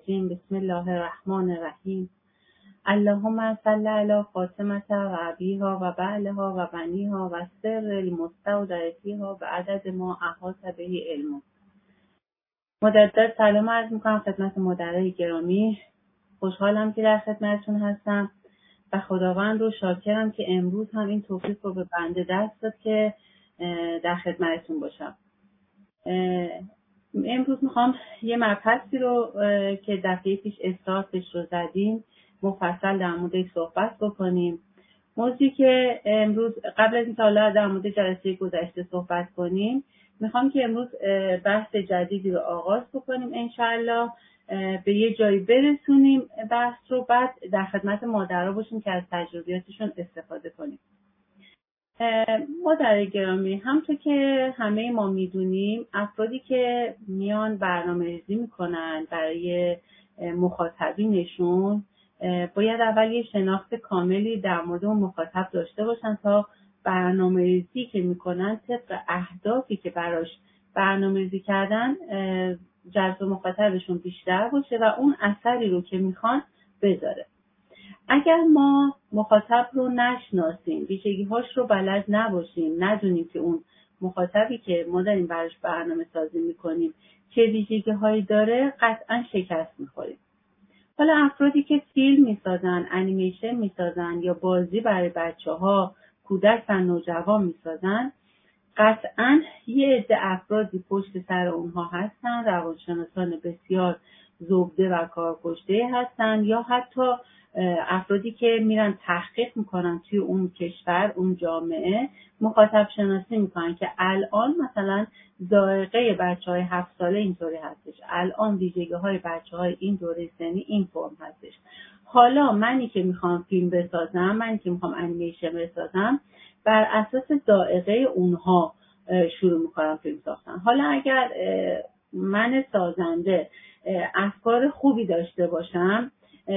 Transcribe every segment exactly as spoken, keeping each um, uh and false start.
الرجیم. بسم الله الرحمن الرحیم. اللهم صل علی فاطمه و ابیها و بعلها و بنیها و سر المستودع فیها و عدد ما احاط به علم. مجدد سلام عرض میکنم خدمت مدرای گرامی. خوشحالم که در خدمتتون هستم و خداوند رو شاکرم که امروز هم این توفیق رو به بنده دست داد که در خدمتتون باشم. امروز میخوام یه مبحثی رو که دفعه پیش استارتش رو زدیم مفصل در موردش صحبت بکنیم. موضوعی که امروز قبل از اینکه حالا در مورد جلسه گذشته صحبت کنیم، میخوام که امروز بحث جدیدی رو آغاز بکنیم، انشالله به یه جایی برسونیم بحث رو، بعد در خدمت مادرها باشیم که از تجربیاتشون استفاده کنیم. مادر گرامی، همونطور که همه ما میدونیم افرادی که میان برنامه‌ریزی میکنن برای مخاطبینشون باید اول یه شناخت کاملی در مورد اون مخاطب داشته باشن تا برنامه‌ریزی که میکنن طبق اهدافی که براش برنامه‌ریزی کردن جذب مخاطبشون بیشتر باشه و اون اثری رو که میخوان بذاره. اگر ما مخاطب رو نشناسیم، ویژگی‌هاش رو بلد نباشیم، ندونیم که اون مخاطبی که ما داریم براش برنامه سازی میکنیم چه ویژگی‌هایی داره، قطعا شکست میخوریم. حالا افرادی که فیلم میسازن، انیمیشن میسازن یا بازی برای بچه‌ها، کودک و نوجوان میسازن، قطعا یه عده افرادی پشت سر اونها هستن، روانشناسان بسیار زبده و کارکشته هستن، یا حتی افرادی که میرن تحقیق میکنن توی اون کشور، اون جامعه، مخاطب شناسی میکنن که الان مثلا ذائقه بچهای هفت ساله اینطوری هستش، الان ویژگی های بچه های این دوره سنی این فرم هستش. حالا منی که میخوام فیلم بسازم، منی که میخوام انیمیشن بسازم، بر اساس ذائقه اونها شروع میکنم فیلم ساختن. حالا اگر من سازنده افکار خوبی داشته باشم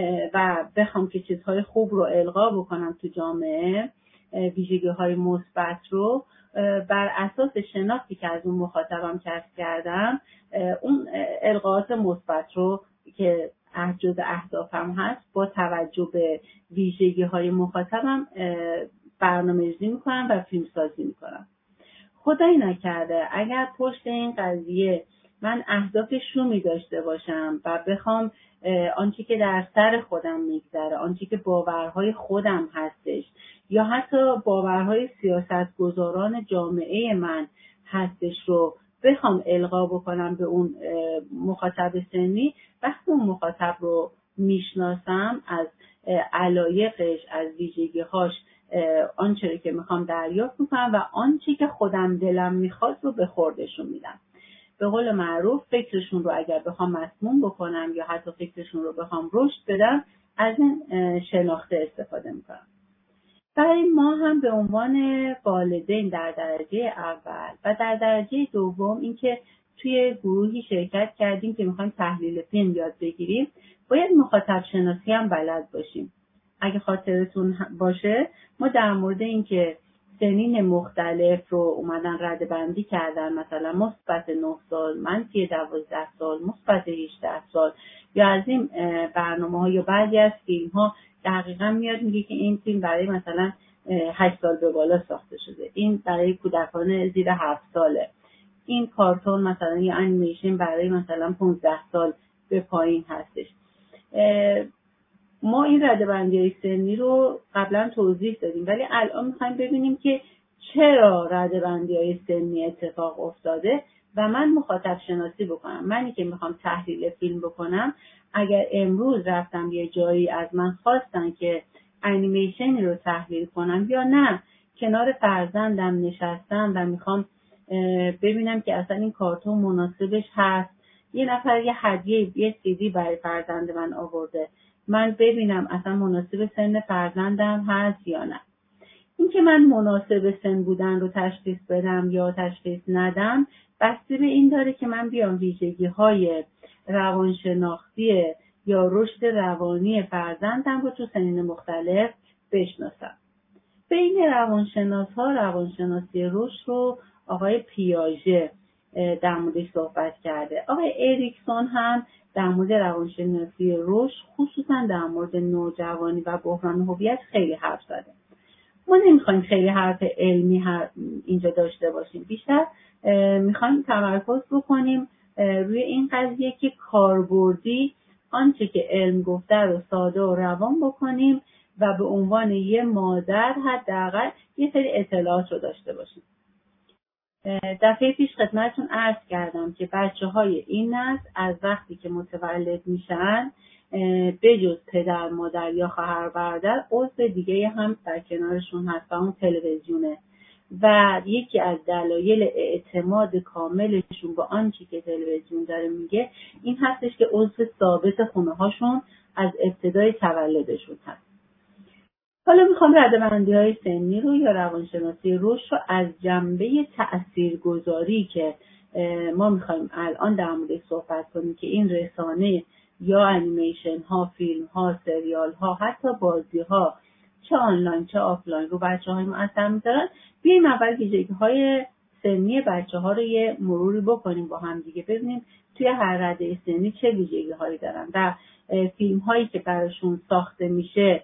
و بخوام که چیزهای خوب رو القا بکنم تو جامعه، ویژگی‌های مثبت رو بر اساس شناختی که از اون مخاطبم کسب کردم، اون القاءات مثبت رو که جزء اهدافم هست با توجه به ویژگی‌های مخاطبم برنامه‌ریزی می‌کنم و فیلمسازی می‌کنم. خدایی نکرده اگر پشت این قضیه من اهداف شومی داشته باشم و بخوام آنچه که در سر خودم میگذره، آنچه که باورهای خودم هستش یا حتی باورهای سیاستگزاران جامعه من هستش رو بخوام القا بکنم به اون مخاطب سنی، وقتی اون مخاطب رو میشناسم، از علایقش، از ویژگی‌هاش آنچه که میخوام دریافت میکنم و آنچه که خودم دلم میخواد رو به خوردشون میدم. به قول معروف فکرشون رو اگر بخوام مسموم بکنم یا حتی فکرشون رو بخوام رشد بدم، از این شناخته استفاده میکنم. برای ما هم به عنوان والدین در درجه اول و در درجه دوم، اینکه توی گروهی شرکت کردیم که میخوایم تحلیل فیلم یاد بگیریم، باید مخاطب شناسی هم بلد باشیم. اگه خاطرتون باشه ما در مورد اینکه سنین مختلف رو اومدن رده بندی کردن، مثلا مثبت نه سال، منفی دوازده سال، مثبت هجده سال، یا از این برنامه ها یا بعضی از فیلم ها دقیقا میاد میگه که این فیلم برای مثلا هشت سال به بالا ساخته شده، این برای کودکان زیر هفت ساله، این کارتون مثلا یا انیمیشن برای مثلا پانزده سال به پایین هستش. ما این رده‌بندی سنی رو قبلا توضیح دادیم، ولی الان میخوایم ببینیم که چرا رده‌بندی سنی اتفاق افتاده و من مخاطب شناسی بکنم. منی که میخوام تحلیل فیلم بکنم، اگر امروز رفتم یه جایی از من خواستن که انیمیشنی رو تحلیل کنم یا نه کنار فرزندم نشستم و میخوام ببینم که اصلا این کارتون مناسبش هست، یه نفر یه هدیه یه سیدی برای فرزند من آورده، من ببینم اصلا مناسب سن فرزندم هست یا نه. این که من مناسب سن بودن رو تشخیص بدم یا تشخیص ندم بسته به این داره که من بیام ویژگی‌های روانشناختی یا رشد روانی فرزندم رو تو سنین مختلف بشناسم. بین روانشناس‌ها روانشناسی رشد رو آقای پیاژه در موردش صحبت کرده. آقای اریکسون هم در مورد روانشناسی رشد، خصوصا در مورد نوجوانی و بحران هویت خیلی حرف زده. ما نمیخوایم خیلی حرف علمی اینجا داشته باشیم، بیشتر میخوایم تمرکز بکنیم روی این قضیه که کاربردی آنچه که علم گفته رو ساده و روان بکنیم و به عنوان یه مادر حداقل یه سری اطلاعات رو داشته باشیم. دفعه پیش خدمتتون عرض کردم که بچه‌های این نسل از وقتی که متولد میشن بجز پدر، مادر یا خواهر برادر عضو دیگه هم در کنارشون هست و اون تلویزیونه و یکی از دلایل اعتماد کاملشون به آنچه که تلویزیون داره میگه این هستش که عضو ثابت خونه هاشون از ابتدای تولدشون هست. حالا میخوام رده‌بندی‌های سنی رو یا روانشناسی رشد رو از جنبه تاثیرگذاری که ما میخوایم الان در موردش صحبت کنیم که این رسانه یا انیمیشن ها، فیلم ها، سریال ها، حتی بازی ها چه آنلاین چه آفلاین رو بچه‌های ما اثر میذارن، بیایم اول ویژگی‌های سنی بچه‌ها رو یه مروری بکنیم با هم دیگه، ببینیم توی هر رده سنی چه ویژگی‌هایی دارن. در فیلم هایی که براشون ساخته میشه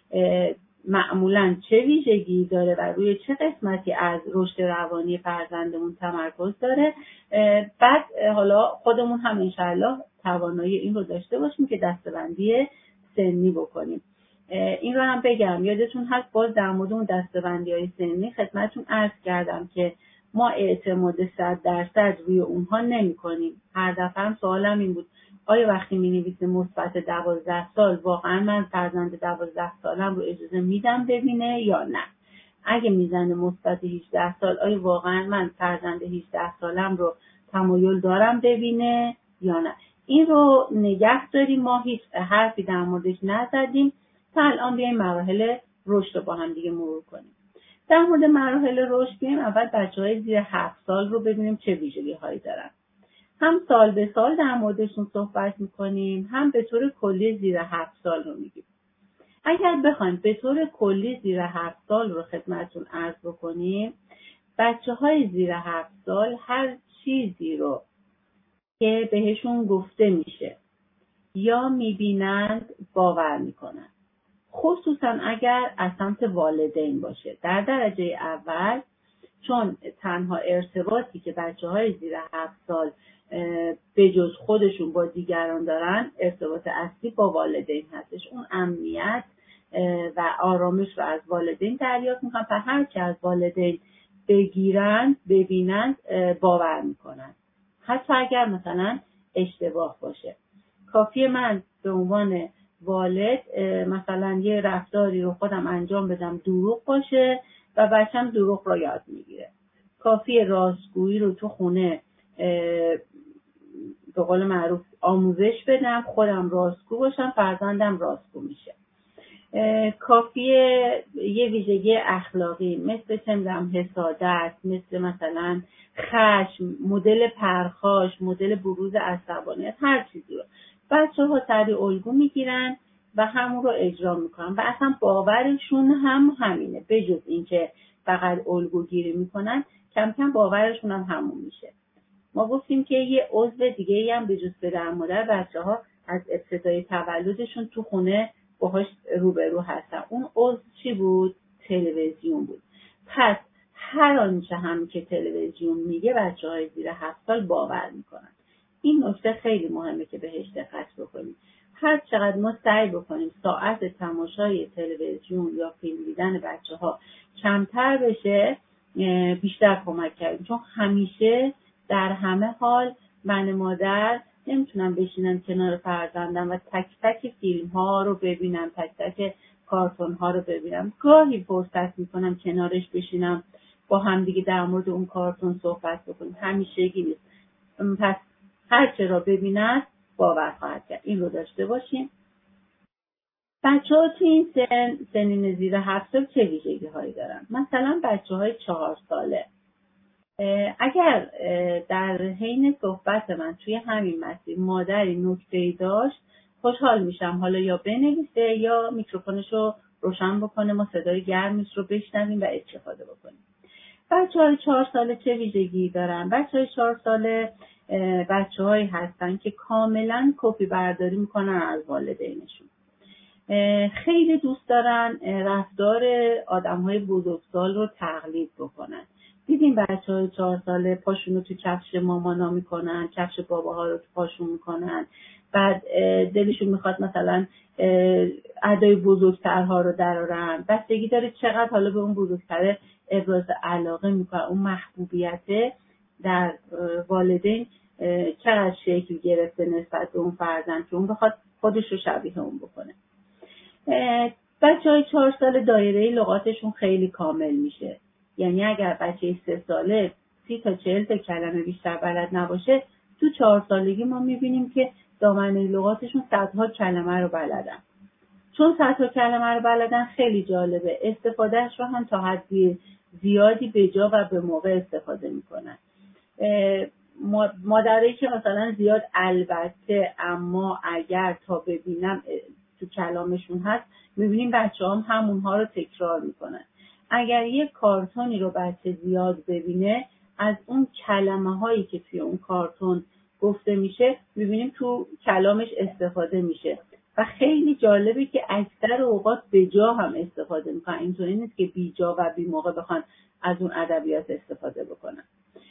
معمولاً چه ویژگی داره و روی چه قسمتی از رشد روانی فرزندمون تمرکز داره. بعد حالا خودمون هم انشالله توانایی این رو داشته باشیم که دسته‌بندی سنی بکنیم. این رو هم بگم یادتون هست باز در مورد اون دسته‌بندی‌های سنی خدمتتون عرض کردم که ما اعتماد صد درصد روی اونها نمی‌کنیم. هر دفعه هم سوالم این بود آیا وقتی می‌نویسه مثبت دوازده سال واقعا من فرزند دوازده سالم رو اجازه میدم ببینه یا نه؟ اگه میزنه مثبت هجده سال آیا واقعا من فرزند هجده سالم رو تمایل دارم ببینه یا نه؟ این رو نگه داریم، ما هیچ حرفی در موردش نزدیم تا الان بیایم مراحل رشد رو با هم دیگه مرور کنیم. در مورد مراحل رشد بیایم اول بچه‌های زیر هفت سال رو ببینیم چه ویژگی‌هایی دارن. هم سال به سال در موردشون صحبت میکنیم، هم به طور کلی زیر هفت سال رو میگیم. اگر بخوایم به طور کلی زیر هفت سال رو خدمتتون عرض بکنیم، بچه‌های زیر هفت سال هر چیزی رو که بهشون گفته میشه یا میبینند باور میکنن، خصوصا اگر از سمت والدین باشه. در درجه اول چون تنها ارتباطی که بچه‌های زیر هفت سال به جز خودشون با دیگران دارن ارتباط اصلی با والدین هستش. اون امنیت و آرامش رو از والدین دریافت میکنن و هر چی از والدین بگیرن ببینن باور میکنن، حتی اگر مثلا اشتباه باشه. کافیه من به عنوان والد مثلا یه رفتاری رو خودم انجام بدم دروغ باشه و بچم دروغ رو یاد میگیره. کافیه راستگویی رو تو خونه به قول معروف آموزش بدم، خودم راستگو باشم، فرزندم راستگو میشه. کافیه یه ویژگی اخلاقی مثل چندم حسادت، مثل مثلا خشم، مدل پرخاش، مدل بروز عصبانیت، هر چیزی رو بچه ها سریع الگو میگیرن و همون رو اجرا میکنن و اصلا باورشون هم همینه. به جز اینکه فقط الگو گیری میکنن کم کم باورشون هم همون میشه. ما گفتیم که یه عضو دیگه ای هم به جز پدر مادر بچه ها از ابتدای تولدشون تو خونه باهاش روبرو هستن. اون عضو چی بود؟ تلویزیون بود. پس هر آنچه هم که تلویزیون میگه بچه های زیر هفت سال باور میکنن. این نکته خیلی مهمه که بهش دقت بکنیم. هر چقدر ما سعی بکنیم ساعت تماشای تلویزیون یا فیلم دیدن بچه ها کمتر بشه بیشتر کمک کردیم، چون همیشه در همه حال من مادر نمیتونم بشینم کنار فرزندم و تک تک فیلم ها رو ببینم، تک تک کارتون ها رو ببینم. گاهی فرصت میکنم کنارش بشینم با هم دیگه در مورد اون کارتون صحبت بکنیم، همیشگی نیست. پس هر چه را ببیند باور خواهد کرد. این رو داشته باشیم. بچه ها تو این سن سنین زیر هفت سال چه ویژگی هایی دارن؟ مثلا بچه های چهار ساله اگر در حین صحبت من توی همین مسیر مادری نکته‌ای داشت خوشحال میشم حالا یا بنویسه یا میکروفونش رو روشن بکنه، ما صدای گرمش رو بشنویم و استفاده بکنیم. بچه های چهار ساله چه ویژگی دارن؟ بچه های چهار ساله بچه هایی هستن که کاملا کپی برداری میکنن از والدینشون. خیلی دوست دارن رفتار آدم های بزرگسال رو تقلید بکنن. دیدیم بچه های چهار ساله پاشون رو تو کفش مامانا میکنن، کفش باباها رو تو پاشون میکنن، بعد دلشون میخواد مثلا ادای بزرگترها رو درارن. بستگی داره چقدر حالا به اون بزرگتره ابراز علاقه میکنن، اون محبوبیت در والدین چقدر شکل گرفته نسبت به اون فرزند که اون بخواد خودش رو شبیه اون بکنه. بچه های چهار ساله دایره لغاتشون خیلی کامل میشه. یعنی اگر بچه سه ساله سی تا چهل تا کلمه بیشتر بلد نباشه، تو چهار سالگی ما میبینیم که دامنه لغاتشون صدها کلمه رو بلدن. چون صدها کلمه رو بلدن خیلی جالبه، استفادهش رو هم تا حدی زیادی به جا و به موقع استفاده میکنن. مادرایی که مثلا زیاد البته، اما، اگر، تا ببینم تو کلامشون هست، میبینیم بچه هم همونها رو تکرار میکنن. اگر یک کارتونی رو بچه زیاد ببینه، از اون کلمه هایی که توی اون کارتون گفته میشه میبینیم تو کلامش استفاده میشه و خیلی جالبه که اکثر اوقات به جا هم استفاده میکنن. اینطوری نیست که بی جا و بی موقع بخوان از اون ادبیات استفاده بکنن.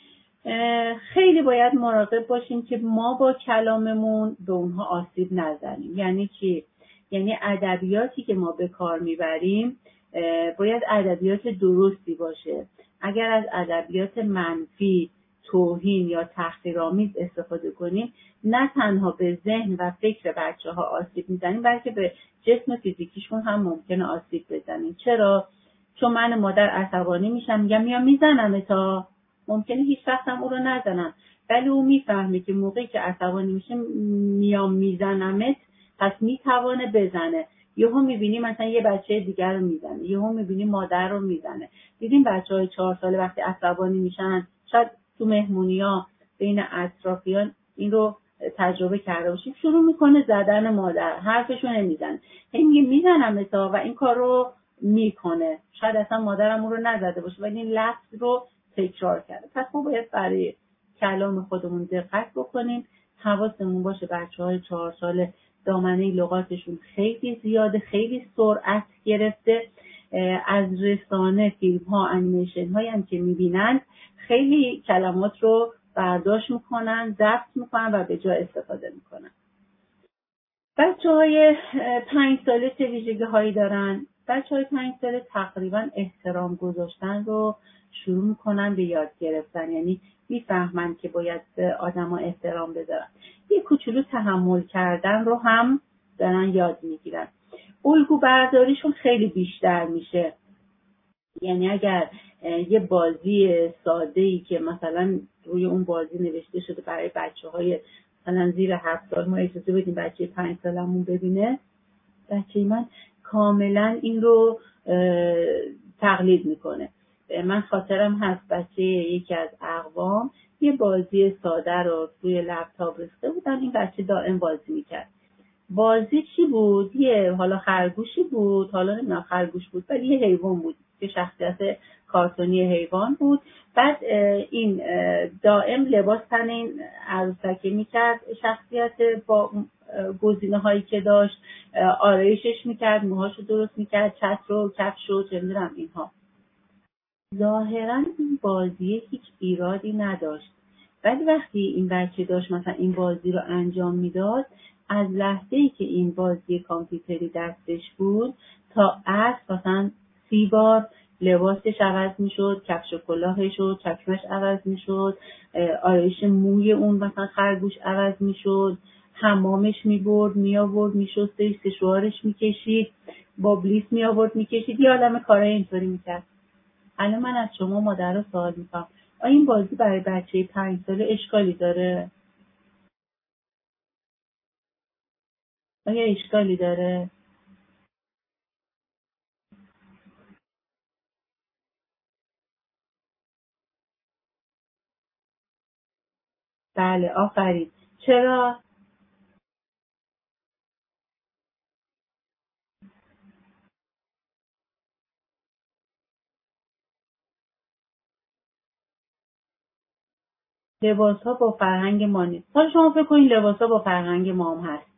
خیلی باید مراقب باشیم که ما با کلاممون به اونها آسیب نزنیم. یعنی چی؟ یعنی ادبیاتی که ما به کار میبریم باید ادبیات درستی باشه. اگر از ادبیات منفی، توهین یا تحقیرآمیز استفاده کنیم، نه تنها به ذهن و فکر بچه‌ها آسیب میزنیم، بلکه به جسم فیزیکیشون هم ممکنه آسیب بزنیم. چرا؟ چون من مادر عصبانی میشم، میگم میام میزنم تا ممکنه هیچ وقت هم او رو نزنم، ولی او میفهمه که موقعی که عصبانی میشه میام میزنمت، پس میتوانه بزنه. یهو میبینی مثلا یه بچه دیگر رو میزنه، یهو میبینی مادر رو میزنه. دیدیم بچهای چهار ساله وقتی عصبانی میشن، شاید تو مهمونی‌ها بین اطرافیان این رو تجربه کرده باشیم، شروع میکنه زدن مادر، حرفشو نمیزنه، هی میگه میزنم تا و این کار رو میکنه. شاید اصلا مادرم اون رو نزده باشه ولی این لفظ رو تکرار کرده. پس ما باید برای کلام خودمون دقت بکنیم، حواسمون باشه بچه‌های چهار ساله دامنه لغاتشون خیلی زیاده، خیلی سرعت گرفته. از رسانه، فیلم ها، انیمیشن هایی هم که میبینن خیلی کلمات رو برداشت میکنن، ضبط میکنن و به جا استفاده میکنن. بچه های پنج ساله چه ویژگی هایی دارن؟ بچه های پنج ساله تقریبا احترام گذاشتن رو شروع میکنن به یاد گرفتن. یعنی میفهمن که باید به آدم ها احترام بذارن. یه کوچولو تحمل کردن رو هم دارن یاد میگیرن. الگو برداریشون خیلی بیشتر میشه. یعنی اگر یه بازی ساده‌ای که مثلا روی اون بازی نوشته شده برای بچه‌های مثلا زیر هفت سال، ما اجازه بدیم بچه پنج سالمون ببینه، بچه من کاملا این رو تقلید میکنه. من خاطرم هست بچه یکی از اقوام یه بازی ساده رو روی لپتاپ ریخته بودن، این بچه دائم بازی میکرد. بازی چی بود؟ یه حالا خرگوشی بود، حالا نمیدونم خرگوش بود ولی یه حیوان بود که شخصیت کارتونی حیوان بود. بعد این دائم لباس تن این عروسکی میکرد، شخصیت با گزینه هایی که داشت آرایشش میکرد، موهاشو درست میکرد، چتر و کفش و چه میدونم اینها. ظاهرا این بازی هیچ ایرادی نداشت، ولی وقتی این بچه داشت مثلا این بازی رو انجام میداد، از لحظه‌ای که این بازی کامپیوتری دستش بود تا عصر مثلا سی بار لباسش عوض میشد، کفش و کلاهش و چکمش عوض میشد، آرایش موی اون مثلا خرگوش عوض میشد، حمامش میبرد میآورد میشستش، سشوارش میکشید، بابلیس میآورد میکشید، یه عالمه کارای اینطوری میکرد. الان من از شما مادر رو سوال میکنم، آیا این بازی برای بچه پنج ساله اشکالی داره؟ آیا اشکالی داره؟ بله، آفرین. چرا؟ لباس ها با فرهنگ ما نیست. حالا شما فکر کنید لباس ها با فرهنگ ما هم هست.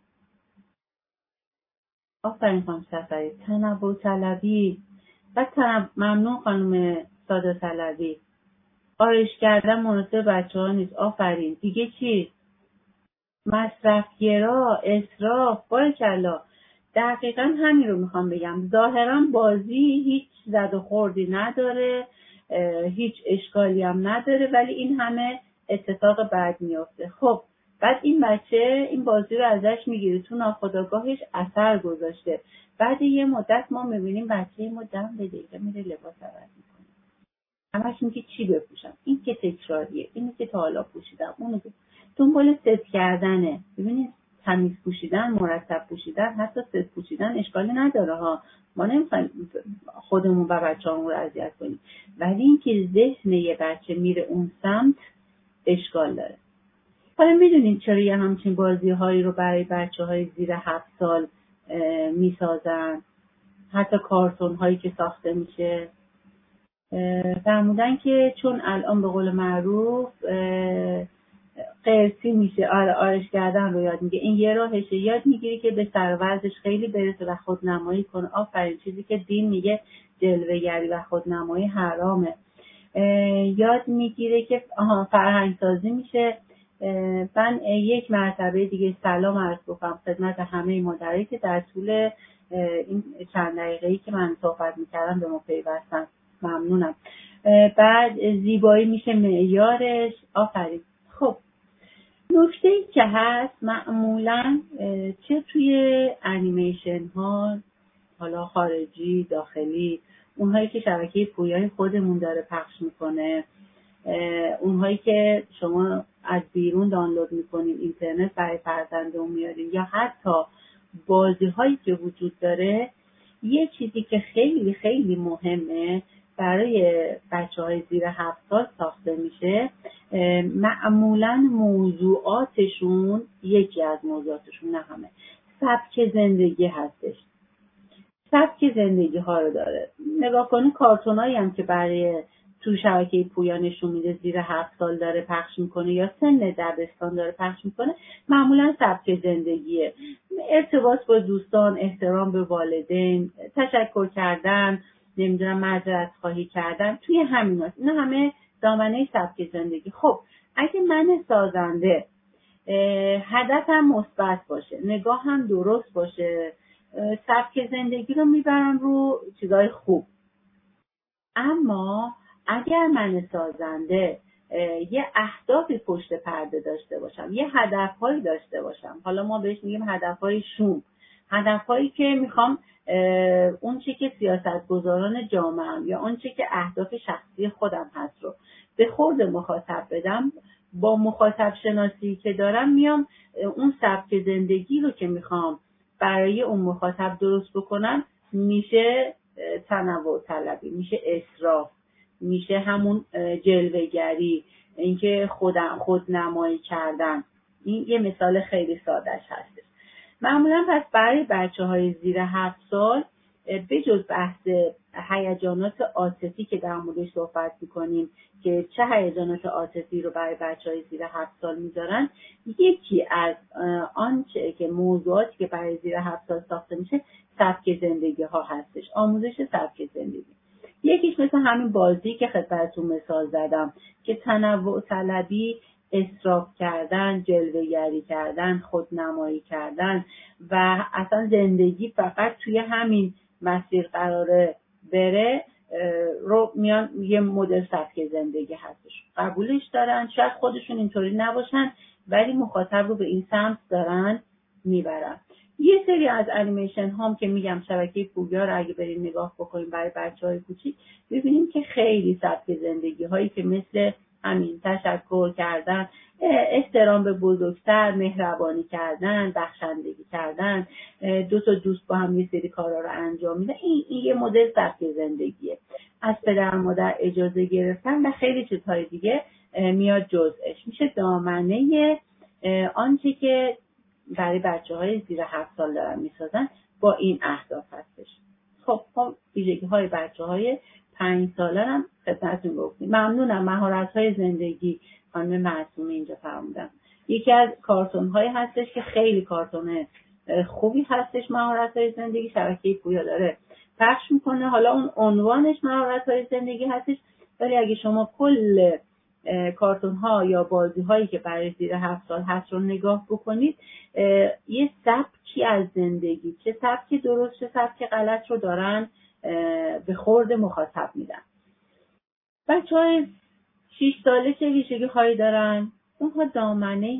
آفرین خانم سفری. تنوع طلبی و تنوع ممنون خانم ساده طلبی. آرایش کردن مناسب بچه ها نیست. آفرین. دیگه چی؟ مصرفگرا، اسراف، باریکلا. دقیقا همین رو میخوام بگم. ظاهرا بازی هیچ زد و خوردی نداره، هیچ اشکالی هم نداره، ولی این همه اتفاق بد میفته. خب بعد این بچه این بازی رو ازش میگیره، تو ناخودآگاهش اثر گذاشته. بعد یه مدت ما میبینیم بچه ما دم به دقیقه میره لباس عوض میکنه. همش میگه چی بپوشم؟ این که تکراریه، اینی که تا حالا پوشیدم، اونو که دنبال ست کردنه. ببینید تمیز پوشیدن، مرتب پوشیدن، حتی ست پوشیدن اشکالی نداره ها. ما نمیخوایم خودمون و بچه‌هامون رو اذیت کنیم، ولی اینکه ذهن یه بچه میره اون سمت اشکال داره. حالا میدونید چرا یه همچین بازی‌هایی رو برای بچه‌های زیر هفت سال میسازن؟ حتی کارتون هایی که ساخته میشه فرمودن که چون الان به قول معروف قرصی میشه، آره آرایش کردن رو یاد میگه، این یه راهشه. یاد میگیری که به سرورزش خیلی برسه و خودنمایی کنه. آفرین، چیزی که دین میگه جلوه‌گری و خودنمایی حرامه. یاد میگیره که آها فرهنگ سازی میشه. من یک مرتبه دیگه سلام عرض بکنم خدمت همه مادرایی که در طول این چند دقیقه‌ای که من صحبت میکردم به ما پیوستن. ممنونم. بعد زیبایی میشه معیارش. آفرین. خب نکته‌ای که هست معمولاً چه توی انیمیشن ها، حالا خارجی داخلی، اونهایی که شبکه پویای خودمون داره پخش میکنه، اونهایی که شما از بیرون دانلود میکنین اینترنت برای فرزندمون میارین، یا حتی بازی هایی که وجود داره، یه چیزی که خیلی خیلی مهمه برای بچه های زیر هفت سال ساخته میشه، معمولا موضوعاتشون، یکی از موضوعاتشون نه همه، سبک زندگی هستش. سبک زندگی ها رو داره. نگاه کنی کارتون هایی هم که برای تو شبکه پویا نشون میده زیر هفت سال داره پخش میکنه یا سن دبستان داره پخش میکنه، معمولا سبک زندگیه. ارتباط با دوستان، احترام به والدین، تشکر کردن، نمیدونم معذرت خواهی کردن، توی همین هست. اینا همه دامنه سبک زندگی. خب اگه من سازنده هدفم مثبت باشه، نگاه هم درست باشه، سبک زندگی رو میبرم رو چیزای خوب. اما اگر من سازنده یه اهدافی پشت پرده داشته باشم، یه هدفهایی داشته باشم، حالا ما بهش میگیم هدفهای شوم، هدفهایی که میخوام اون چی که سیاستگزاران جامعه‌ام یا اون چی که اهداف شخصی خودم هست رو به خورد مخاطب بدم، با مخاطب شناسی که دارم میام اون سبک زندگی رو که میخوام برای اون مخاطب درست بکنم، میشه تنوع طلبی، میشه اسراف، میشه همون جلوه‌گری، اینکه خودم خودنمایی کردن. این یه مثال خیلی سادهش هست. معمولا پس برای بچه‌های زیر هفت سال به جز بحث هیجانات عاطفی که در موردش صحبت می‌کنیم که چه هیجانات عاطفی رو برای بچه‌های زیر هفت سال می‌ذارن، یکی از آنچه که موضوعاتی که برای زیر هفت سال ساخته میشه سبک زندگی ها هستش، آموزش سبک زندگی. یکیش مثل همین بازی که خدمتتون مثال زدم که تنوع طلبی، اسراف کردن، جلوه‌گری کردن، خودنمایی کردن و اصلا زندگی فقط توی همین مسیر قراره بره رو میان یه مدل سبک زندگی هستش. قبولش دارن، شاید خودشون اینطوری نباشن ولی مخاطب رو به این سمت دارن میبرن. یه سری از انیمیشن هام که میگم شبکه پویا رو اگه بریم نگاه بکنیم برای بچه‌های کوچیک، ببینیم که خیلی سبک زندگی هایی که مثل همین تشکر کردن، احترام به بزرگتر، مهربانی کردن، بخشندگی کردن، دو تا دوست با هم یه سری کارا رو انجام میدن، این, این یه مدل سبک زندگیه. از پدر مادر اجازه گرفتن و خیلی چیزهای دیگه میاد جزءش، میشه دامنه آنچه که برای بچه‌های زیر هفت سال دارن میسازن با این اهداف هستش. خب ما ویژگی‌های بچه‌های پنج ساله هم خدمتتون گفتیم. ممنونم. مهارت‌های زندگی خانم معصومی اینجا فرمودن. یکی از کارتون‌های هستش که خیلی کارتون خوبی هستش، مهارت‌های زندگی، شبکه پویا داره پخش میکنه. حالا اون عنوانش مهارت‌های زندگی هستش، ولی اگه شما کل کارتون‌ها یا بازی‌هایی که برای زیر هفت سال هست رو نگاه بکنید، یه سبکی از زندگی، چه سبکی درست چه سبکی غلط رو دارن به خورد مخاطب میدن. بچه‌های شش ساله چه ویژگی‌هایی دارن؟ اونها دامنه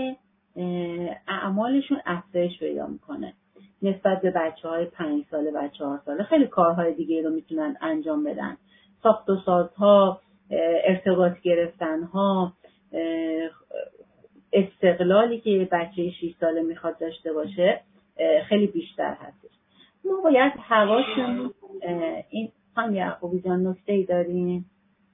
اعمالشون افزایش پیدا میکنه نسبت به بچه‌های پنج ساله و چهار ساله. خیلی کارهای دیگه رو میتونن انجام بدن، ساخت و سازها، ارتباط گرفتنها، استقلالی که بچه شش ساله میخواد داشته باشه خیلی بیشتر هستش. ما باید حواسمون این خانم یعقوبی جان نکته‌ای داریم.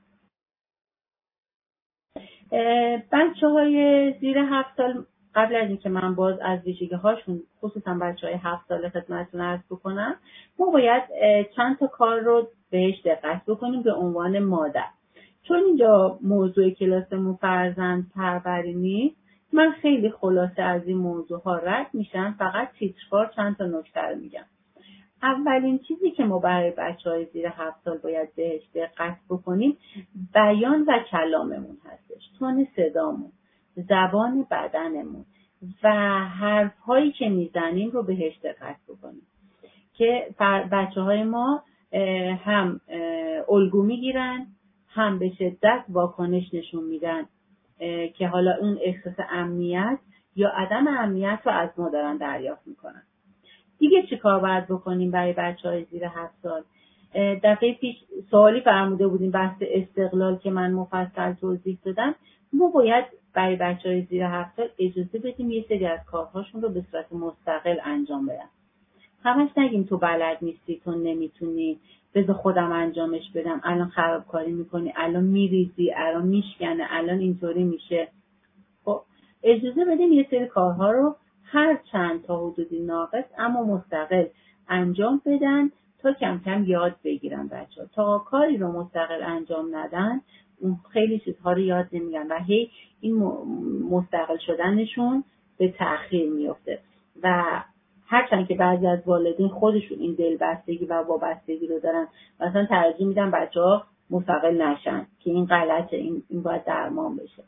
بچه های زیر هفت سال قبل از اینکه من باز از ویژگی هاشون خصوصا بچه های هفت ساله خدمتتون عرض بکنم، ما باید چند تا کار رو بهش دقت بکنیم به عنوان مادر. چون اینجا موضوع کلاسمون فرزند پروری نیست، من خیلی خلاصه از این موضوع ها رد میشم، فقط تیتروار چند تا نکته رو میگم. اولین چیزی که ما برای بچه‌های زیر هفت سال باید بهش دقت بکنیم بیان و کلاممون هستش، تون صدامون، زبان بدنمون و حرف‌هایی که میزنیم رو بهش دقت بکنیم که بچه‌های ما هم الگو میگیرن، هم به شدت واکنش نشون میدن که حالا اون احساس امنیت یا عدم امنیت رو از ما دارن دریافت میکنن. دیگه چی کار باید بکنیم برای بچه‌های زیر هفت سال؟ دفعه پیش سوالی فرموده بودیم بحث استقلال که من مفصل توضیح دادم. ما باید برای بچه‌های زیر هفت سال اجازه بدیم یه سری از کارهاشون رو به صورت مستقل انجام بدن. همش نگیم تو بلد نیستی، تو نمیتونی، بذار خودم انجامش بدم، الان خرابکاری میکنی، الان میریزی، الان میشکنه، الان اینطوری میشه. خب اجازه بدیم یه سری کارها رو هر چند تا حدودی ناقص اما مستقل انجام بدن تا کم کم یاد بگیرن بچه‌ها. تا کاری رو مستقل انجام ندن اون خیلی چیزها رو یاد نمیگیرن و هی این مستقل شدنشون به تأخیر میفته و هرچند که بعضی از والدین خودشون این دلبستگی و وابستگی رو دارن، مثلا ترجیح میدن بچه‌ها مستقل نشن که این غلطه، این این باید درمان بشه.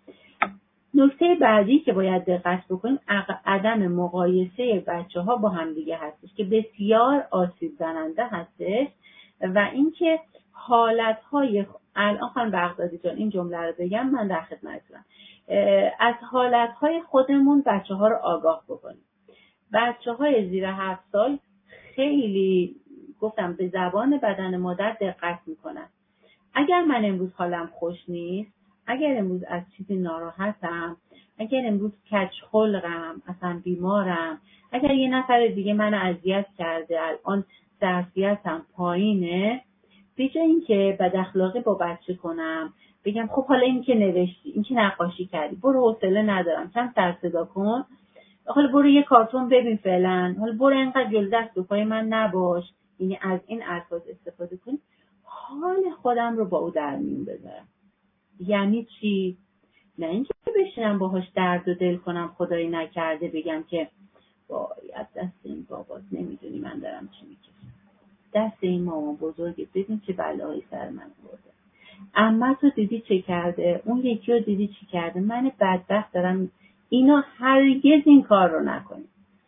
نکته بعدی که باید دقت بکنیم عدم مقایسه بچه‌ها با همدیگه هستش که بسیار آسیب زننده هستش و اینکه حالت‌های الان خانم بغدادی جان این جمله رو بگم من در خدمتتونم، از حالت‌های خودمون بچه‌ها رو آگاه بکنیم. بچه‌های زیر هفت سال خیلی گفتم به زبان بدن مادر دقت میکنن. اگر من امروز حالم خوش نیست، اگر امروز از چیزی ناراحتم، اگر امروز کج‌خلقم، اصلا بیمارم، اگر یه نفر دیگه منو اذیت کرده، الان ظرفیتم پایینه، به جای اینکه بد اخلاقی با بچه کنم، بگم خب حالا این که نوشتی، این که نقاشی کردی، برو حوصله ندارم، کم سر صدا کن، حالا برو یه کارتون ببین فعلا، حالا برو اینقدر جلو دست و پای من نباش، یعنی از این الفاظ استفاده کنی، حال خودم رو با او در میون بذارم. یعنی چی؟ نه اینکه بشینم باهاش درد و دل کنم خدایی نکرده بگم که باید دست این بابات نمیدونی من دارم چی میکشم، دست این مامان بزرگه ببین چه بلایی سر من برده، عمت رو دیدی چه کرده، اون یکی رو دیدی چی کرده، من بدبخت دارم. اینا هرگز این کار رو نکنیم.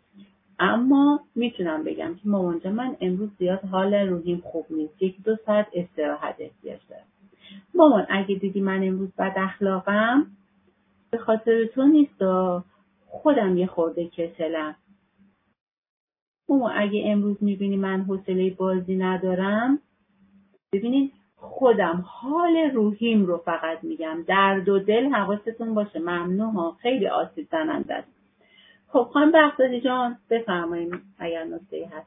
اما میتونم بگم که مامان جان من امروز زیاد حال روحیم خوب نیست، یک دو ساعت استراحت احتیاج دارم. مامان اگه دیدی من امروز بد اخلاقم به خاطر تو نیست، خودم یه خورده کسلم. مامان اگه امروز میبینی من حوصله بازی ندارم، ببینید خودم حال روحیم رو فقط میگم، درد و دل حواستون باشه. ممنون ها، خیلی آسیب زننده است. خب خانم بغدادی جان بفرمایید اگر نکته‌ای هست.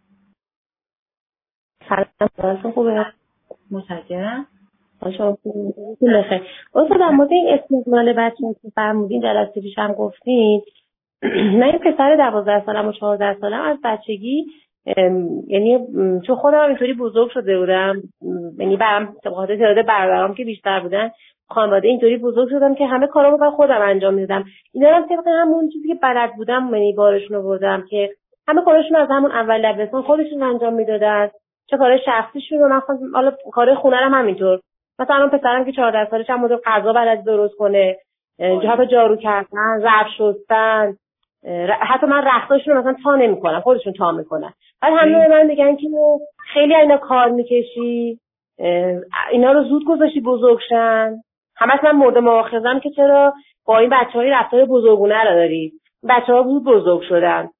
سلام خوبه؟ متشکرم. شما بخیر. اصلا در مورد این استقلال بچه‌ها که فرمودین جلسه پیش هم گفتین، من این پسر دوازده سالم و چهارده سالم از بچگی یعنی چون خودم اینطوری بزرگ شده بودم، یعنی برام بخاطر تعداد برادرام که بیشتر بودن خانواده اینطوری بزرگ شدم که همه کارامو با خودم انجام میدادم. اینا هم طبق همون چیزی که بلد بودم یعنی بارشون آوردم که همه کارشون از همون اول دبستان خودشون انجام میدادن، چه کار شخصیشون رو مثلا حالا کار خونه هم همینطور. مثلا الان پسرم که چهارده سالشه هم مدل غذا بلد درست کنه، حتی جارو کردن، ظرف شستن، حتی من رختاشون رو مثلا تا نمی‌کنم، خودشون تا میکنن. بعد همه من میگن که خیلی اینا کار میکشی، اینا رو زود گذاشتی بزرگشن. همش من مورد مؤاخذه‌ام که چرا با این بچه‌های رفتار بزرگونه رو دارید. بچه‌ها زود بزرگ شدن.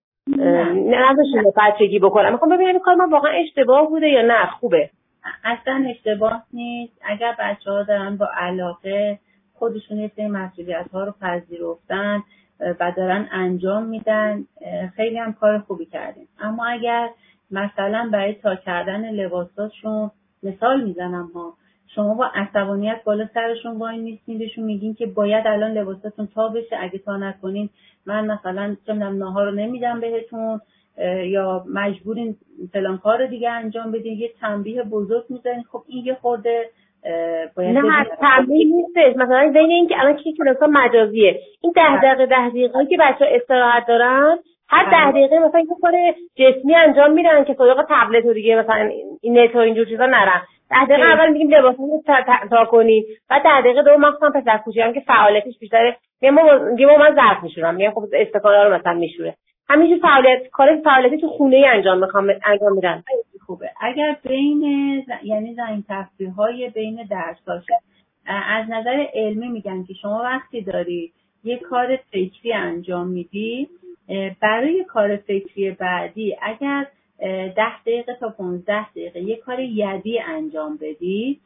نه نذاشتین بچگی بکنم. میخوام ببینم این کار من واقعا اشتباه بوده یا نه خوبه. اصلا اشتباه نیست. اگر بچه‌ها دارن با علاقه خودشون یه سری مسئولیت‌ها رو پذیرفتن و دارن انجام میدن، خیلی هم کار خوبی کردین. اما اگر مثلا برای تا کردن لباساشون، مثال میزنم ها، شما با عصبانیت بالا سرشون وای میستین بهشون میگین که باید الان لباساتون تا بشه، اگه تا نکنین من مثلا چندم ناهار رو نمیدم بهتون، یا مجبورین فلان کار دیگه انجام بدین، یه تنبیه بزرگ میزنین. خب این یه خورده باید نه تنبیه نیستش. مثلا بین این که الان که کلاس‌ها مجازیه، این ده دقیقه ده دقیقه که بچه‌ها استراحت دارن، هر ده دقیقه مثلا یه کار جسمی انجام میدن که سراغ تبلت و دیگه مثلا این نت و اینجور چیزا نرن. ده دقیقه اول میگیم لباسمون تا, تا, تا کنی، بعد ده دقیقه دوم مثلا پسر کوچیکم که فعالیتش بیشتره میگم ما من ظرف میشورم، میگم خب استکانا رو مثلا میشوره. همینجور فعالیت کار فعالیتی تو خونه انجام میخوام انجام میدن. خوبه. اگر بین یعنی زمین تفریح‌های بین درس‌هاشه، از نظر علمی میگن که شما وقتی داری یه کار فکری انجام میدی، برای کار فکری بعدی اگر ده دقیقه تا پانزده دقیقه یه کار یدی انجام بدی،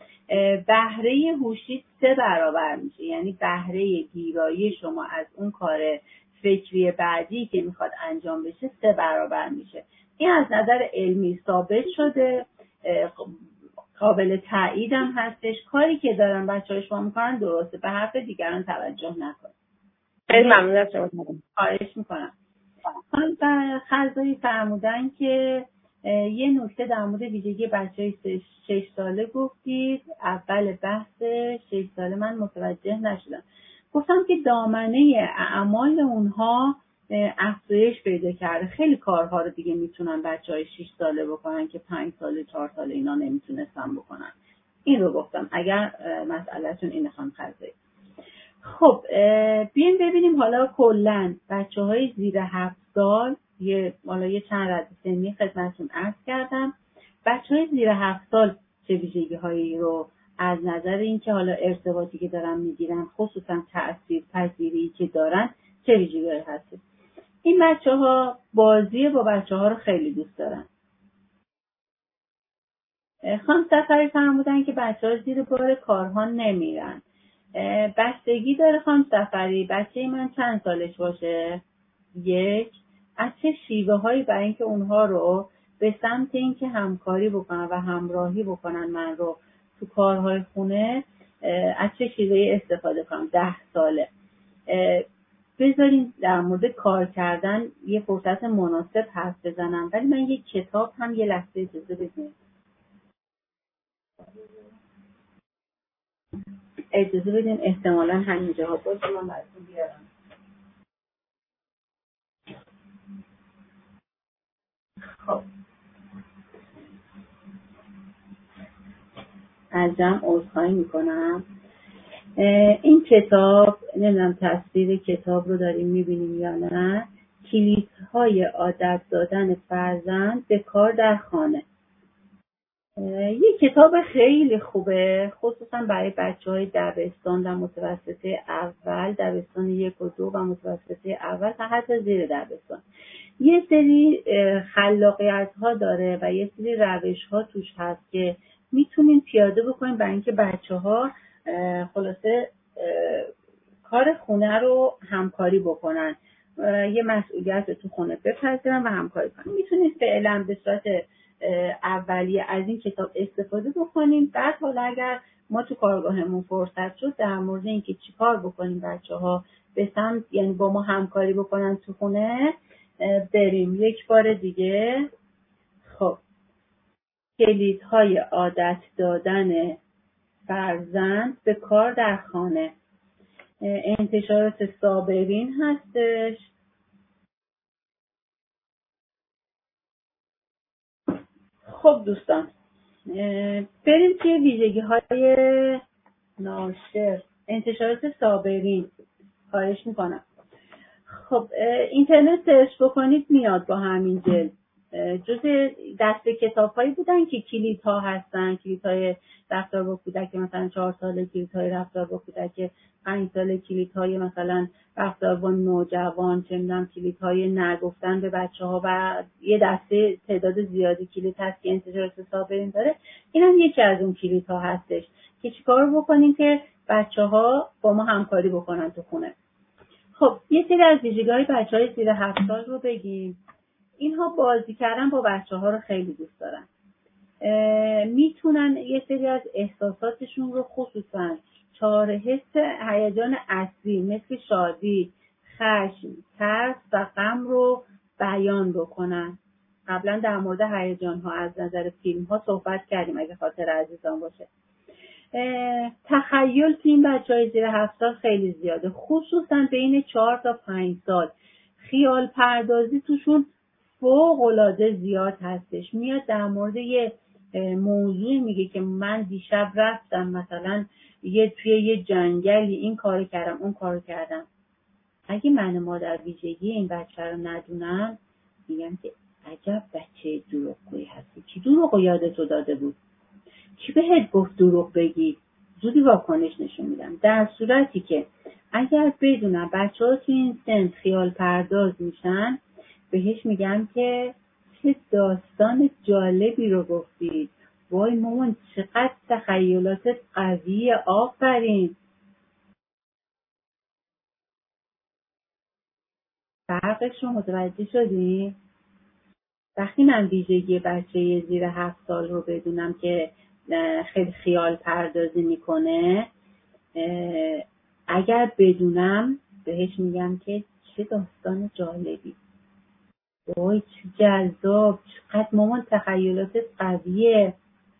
بهره هوشی سه برابر میشه. یعنی بهره گیرایی شما از اون کار فکری بعدی که میخواد انجام بشه سه برابر میشه. این از نظر علمی ثابت شده، قابل تایید هم هستش. کاری که دارن بچه‌های شما میکنن درسته، به حرف دیگران توجه نکنید. خیلی ممنون از شما. خواهش میکنم. حالا خزایی فرمودن که یه نکته در مورد ویژگی بچه‌های شش ساله گفتید. اول بحث شش ساله من متوجه نشدم. گفتم که دامنه اعمال اونها افزایش پیدا کرده. خیلی کارها رو دیگه میتونن بچه‌های شش ساله بکنن که پنج ساله چهار ساله اینا نمیتونستن بکنن. این رو گفتم اگر مسئله‌تون اینه خانم خزایی. خب بیایم ببینیم حالا کلاً بچه‌های زیر هفت سال، یه حالا یه چند رده سنی خدمتتون عرض کردم. بچه‌های زیر هفت سال چه ویژگی‌هایی رو از نظر اینکه حالا ارتباطی که دارن میگیرن، خصوصا تأثیر پذیری که دارن، چه ویژگی‌هایی هست؟ این بچه‌ها بازی با بچه‌ها رو خیلی دوست دارن. خانم سفری فرمودن که بچه‌ها زیر بار کارها نمیرن. بستگی داره خانم سفری بچه من چند سالش باشه. یک، از چه شیوه هایی برای اینکه اونها رو به سمت اینکه همکاری بکنن و همراهی بکنن من رو تو کارهای خونه، از چه شیوهی استفاده کنم. ده ساله بذارین در مورد کار کردن یه فرصت مناسب حرف بزنم، ولی من یه کتاب هم یه لحظه اجازه بدین اجازه بدین احتمالاً همینجا ها باشه من براتون بیارم. خب از جمع عذرخواهی میکنم. این کتاب، نمیدونم تصویر کتاب رو داریم میبینیم یا نه، کلیدهای عادت دادن فرزند به کار در خانه. یه کتاب خیلی خوبه، خصوصا برای بچه‌های دبستان و متوسطه اول، دبستان یک و دو و متوسطه اول تا حتی زیر دبستان. یه سری خلاقیت‌ها داره و یه سری روش‌ها توش هست که میتونین پیاده بکنین برای اینکه بچه‌ها خلاصه کار خونه رو همکاری بکنن، یه مسئولیت رو تو خونه بپذیرن و همکاری کنن. میتونید فعلا به صورت اولیه از این کتاب استفاده بکنیم. بعد حالا اگر ما تو کارگاهمون فرصت شد در مورد اینکه چیکار بکنیم بچه‌ها به سمت یعنی با ما همکاری بکنن تو خونه بریم. یک بار دیگه خب کلیدهای عادت دادن فرزند به کار در خانه، انتشارات صابرین هستش. خب دوستان بریم توی ویژگی های ناشر، انتشارات صابرین. خواهش میکنم. خب اینترنت سرچ بکنید میاد با همین جلد. جز دست کتاب هایی بودن که کلید ها هستن، کلید های رفتار با کودک مثلا چهار ساله، کلید های رفتار با کودک پنج ساله، کلید های مثلا رفتار با نوجوان، چه میدونم کلید های نگفتن به بچه ها و یه دسته تعداد زیادی کلید هست که انتشارات صابرین داره. این هم یکی از اون کلید ها هستش که چیکار بکنیم که بچه ها با ما همکاری بکنن تو خونه. خب یه سری از ویژگی‌های بچه‌های زیر هفت سال رو بگیم. اینها بازی کردن با بچه‌ها رو خیلی دوست دارن. میتونن یه سری از احساساتشون رو خصوصا چهار حس هیجان اصلی مثل شادی، خشم، ترس و غم رو بیان بکنن. قبلا در مورد هیجان‌ها از نظر فیلم‌ها صحبت کردیم اگه خاطر عزیزان باشه. تخیل تو این بچه‌های زیر هفت سال خیلی زیاده، خصوصا بین چهار تا پنج سال. خیال پردازی توشون فوق‌العاده زیاد هستش. میاد در مورد یه موضوع میگه که من دیشب رفتم مثلا یه توی یه جنگلی این کارو کردم اون کارو کردم. اگه من مادر ویژگی این بچه رو ندونم میگم که عجب بچه دروغگویی هستی. کی دروغو یادتو داده بود؟ کی بهت گفت دروغ بگی؟ زودی واکنش نشون میدم. در صورتی که اگر بدونم بچه ها تو این سن خیال پرداز میشن، بهش میگم که چه داستان جالبی رو گفتی، وای مامان چقدر تخیلاتت قویه، آفرین. فرقش رو متوجه شدی؟ وقتی من ویژگی بچه زیر هفت سال رو بدونم که خیلی خیال پردازی میکنه، اگر بدونم بهش میگم که چه داستان جالبی، وای چه جذاب، چقدر مامان تخیلاتت قویه.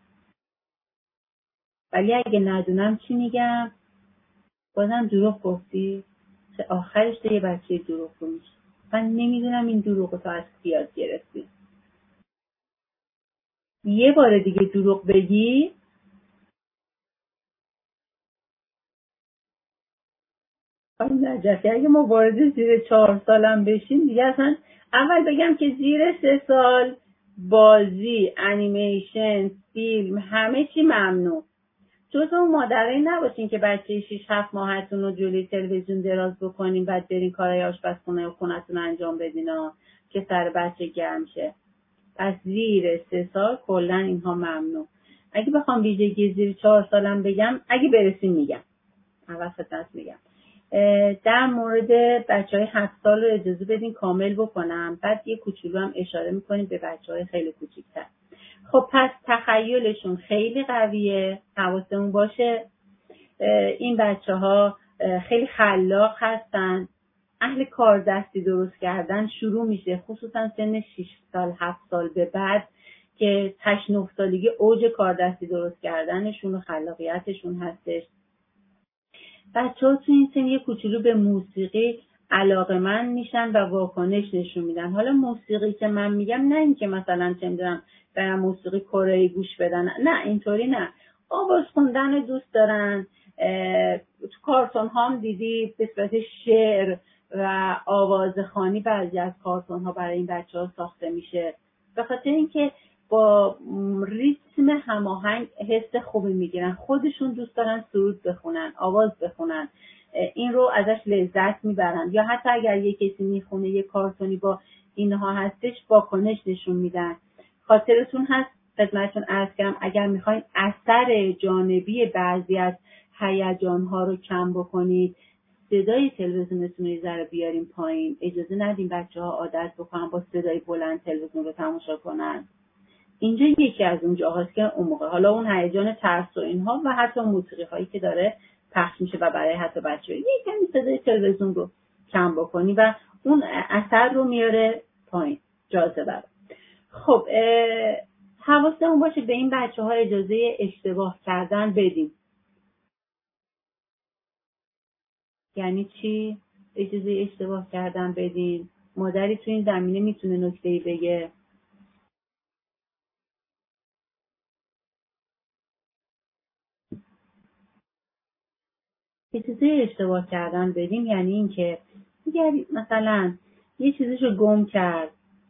ولی اگه ندونم چی میگم؟ بازم دروغ گفتی؟ آخرش تو یه بچه دروغ رو میشه. من نمیدونم این دروغ رو تو از کی یاد گرفتی. یه بار دیگه دروغ بگی خانم نجفی، اگه ما وارد زیر چهار سالم بشیم دیگه اصلا اول بگم که زیر سه سال بازی، انیمیشن، فیلم همه چی ممنوع. جز اون مادرایی نباشین که بچه شیش هفت ماهتون رو جلوی تلویزیون دراز بکنین بعد برین کارهای آشپزخونه و خونتون انجام بدین که سر بچه گرم شه. پس زیر سه سال کلا اینها ممنوع. اگه بخوام ویژگی زیر چهار سالم بگم، اگه برسیم میگم، اول خدمت میگم. در مورد بچه های هفت سال رو اجازه بدین کامل بکنم، بعد یه کوچولو هم اشاره میکنیم به بچه های خیلی کوچیک‌تر. خب پس تخیلشون خیلی قویه، حواسمون باشه. این بچه ها خیلی خلاق هستن، اهل کار دستی درست کردن شروع میشه، خصوصا سن شش سال هفت سال به بعد که هشت نه سالگی اوج کار دستی درست کردنشون و خلاقیتشون هستش. بچه ها تو این سن یه کوچولو به موسیقی علاقه‌مند میشن و واکنش نشون میدن. حالا موسیقی که من میگم نه این که مثلا چه میدونم برن موسیقی کره گوش بدن، نه اینطوری نه. آواز خوندن دوست دارن. تو کارتون ها هم دیدی به صورت شعر و آوازخوانی بعضی از کارتون ها برای این بچه ها ساخته میشه، به خاطر اینکه با ریتم هماهنگ حس خوبی میگیرن. خودشون دوست دارن سرود بخونن، آواز بخونن، این رو ازش لذت میبرن. یا حتی اگر یه کسی میخونه یه کارتونی با اینها هستش واکنش نشون میدن. خاطرتون هست خدمتتون عرض کردم اگر میخواین اثر جانبی بعضی از هیجان‌ها رو کم بکنید، صدای تلویزیونتون رو یه ذره بیاریم پایین. اجازه ندیم بچه‌ها عادت بکنن با صدای بلند تلویزیون رو تماشا کنن. اینجا یکی از اون جاهاست که اون موقع حالا اون هیجان ترس و اینها و حتی موسیقی هایی که داره پخش میشه و برای حتی بچه‌ها یکمی صدای تلویزیون رو کم بکنی و اون اثر رو میاره پایین، جاذبه. خب حواسمون باشه به این بچه ها اجازه اشتباه کردن بدیم. یعنی چی؟ اجازه اشتباه کردن بدیم. مادری تو این زمینه میتونه نکته‌ای بگه؟ اجازه اشتباه کردن بدیم یعنی این که اگر مثلا یه چیزیشو گم کرد،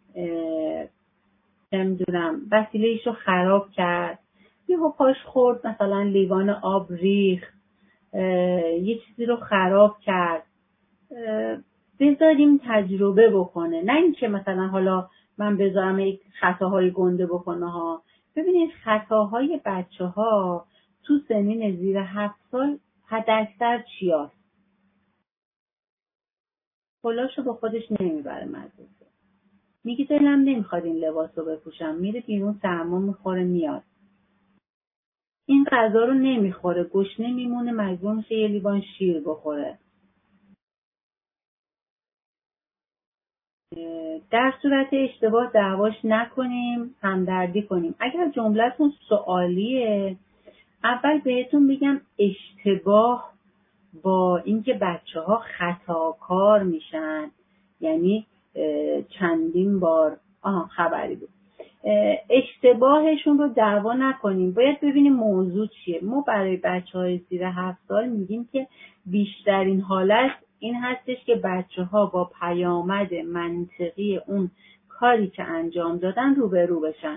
نمیدونم وسیله‌ایشو خراب کرد، یه پاش خورد مثلا لیوان آب ریخت، یه چیزی رو خراب کرد، بذاریم تجربه بکنه، نه اینکه مثلا حالا من بذارم یک خطاهای گنده بکنه ها. ببینید خطاهای بچه ها تو سنین زیر هفت سال حد اکثر چی هست؟ پلاشو با خودش نمیبره مدرسه، میگه دلم نمیخواد این لباس رو بپوشم، میره بیرون سرما میخوره میاد. این غذا رو نمیخوره، گشنه میمونه، مجبور میشه یه لیوان شیر بخوره. در صورت اشتباه دعواش نکنیم، همدردی کنیم. اگر جملتون سوالیه، اول بهتون میگم اشتباه با اینکه بچه ها خطاکار میشن، یعنی چندین بار آها خبری بود، اشتباهشون رو دعوا نکنیم. باید ببینیم موضوع چیه. ما برای بچه های زیر هفت سال میگیم که بیشترین حالت این هستش که بچه ها با پیامد منطقی اون کاری که انجام دادن روبرو بشن.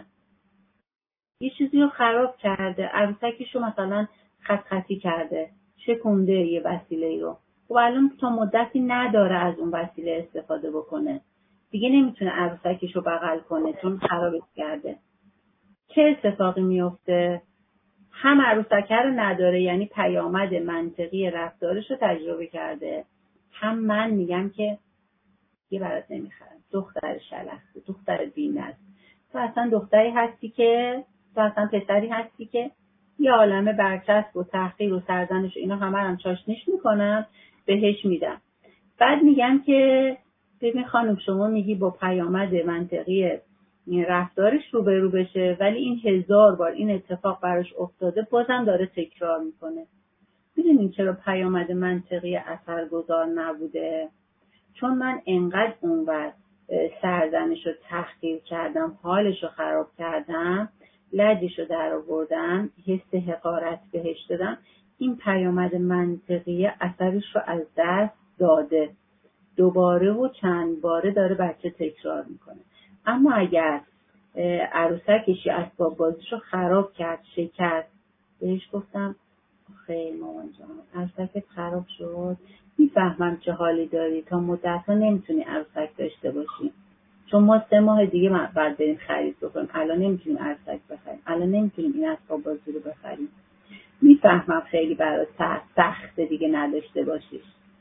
یه چیزی رو خراب کرده، عروسکش رو مثلا خط خطی کرده، شکونده یه وسیله رو، و الان تا مدتی نداره از اون وسیله استفاده بکنه، دیگه نمیتونه عروسکش رو بغل کنه چون خرابش کرده. چه اتفاقی میفته؟ هم عروسکه رو نداره، یعنی پیامد منطقی رفتارش رو تجربه کرده، هم من میگم که یه برات نمیخرم، دختر شلخته، دختر بی‌نظم، تو اصلا دختری هستی که تو اصلا پسری هستی که یه عالمه برچسب و تحقیر و سرزنش و اینا همه هم چاشنیش میکنم بهش میدم. بعد میگم که ببین خانم شما میگی با پیامد منطقی رفتارش روبرو بشه، ولی این هزار بار این اتفاق براش افتاده بازم داره تکرار میکنه. میدونین چرا پیامد منطقی اثرگذار نبوده؟ چون من انقدر اونور سرزنش رو تحقیر کردم، حالش رو خراب کردم، لجش رو در آوردم، حس حقارت بهش دادم، این پیامد منطقی اثرش رو از دست داده. دوباره و چند باره داره بچه تکرار میکنه. اما اگر عروسکش یا اسباب بازیش رو خراب کرد، شکست، بهش گفتم خیلی مامان جان عروسکت خراب شد، میفهمم چه حالی داری، تا مدت ها نمیتونی عروسک داشته باشی، چون ما سه ماه دیگه بعد بریم خرید بکنیم، الان نمیتونیم عروسک بخریم، الان نمیتونیم این اسباب بازی رو بخریم، میفهمم خیلی برات سخته دیگه نداشته باشیش.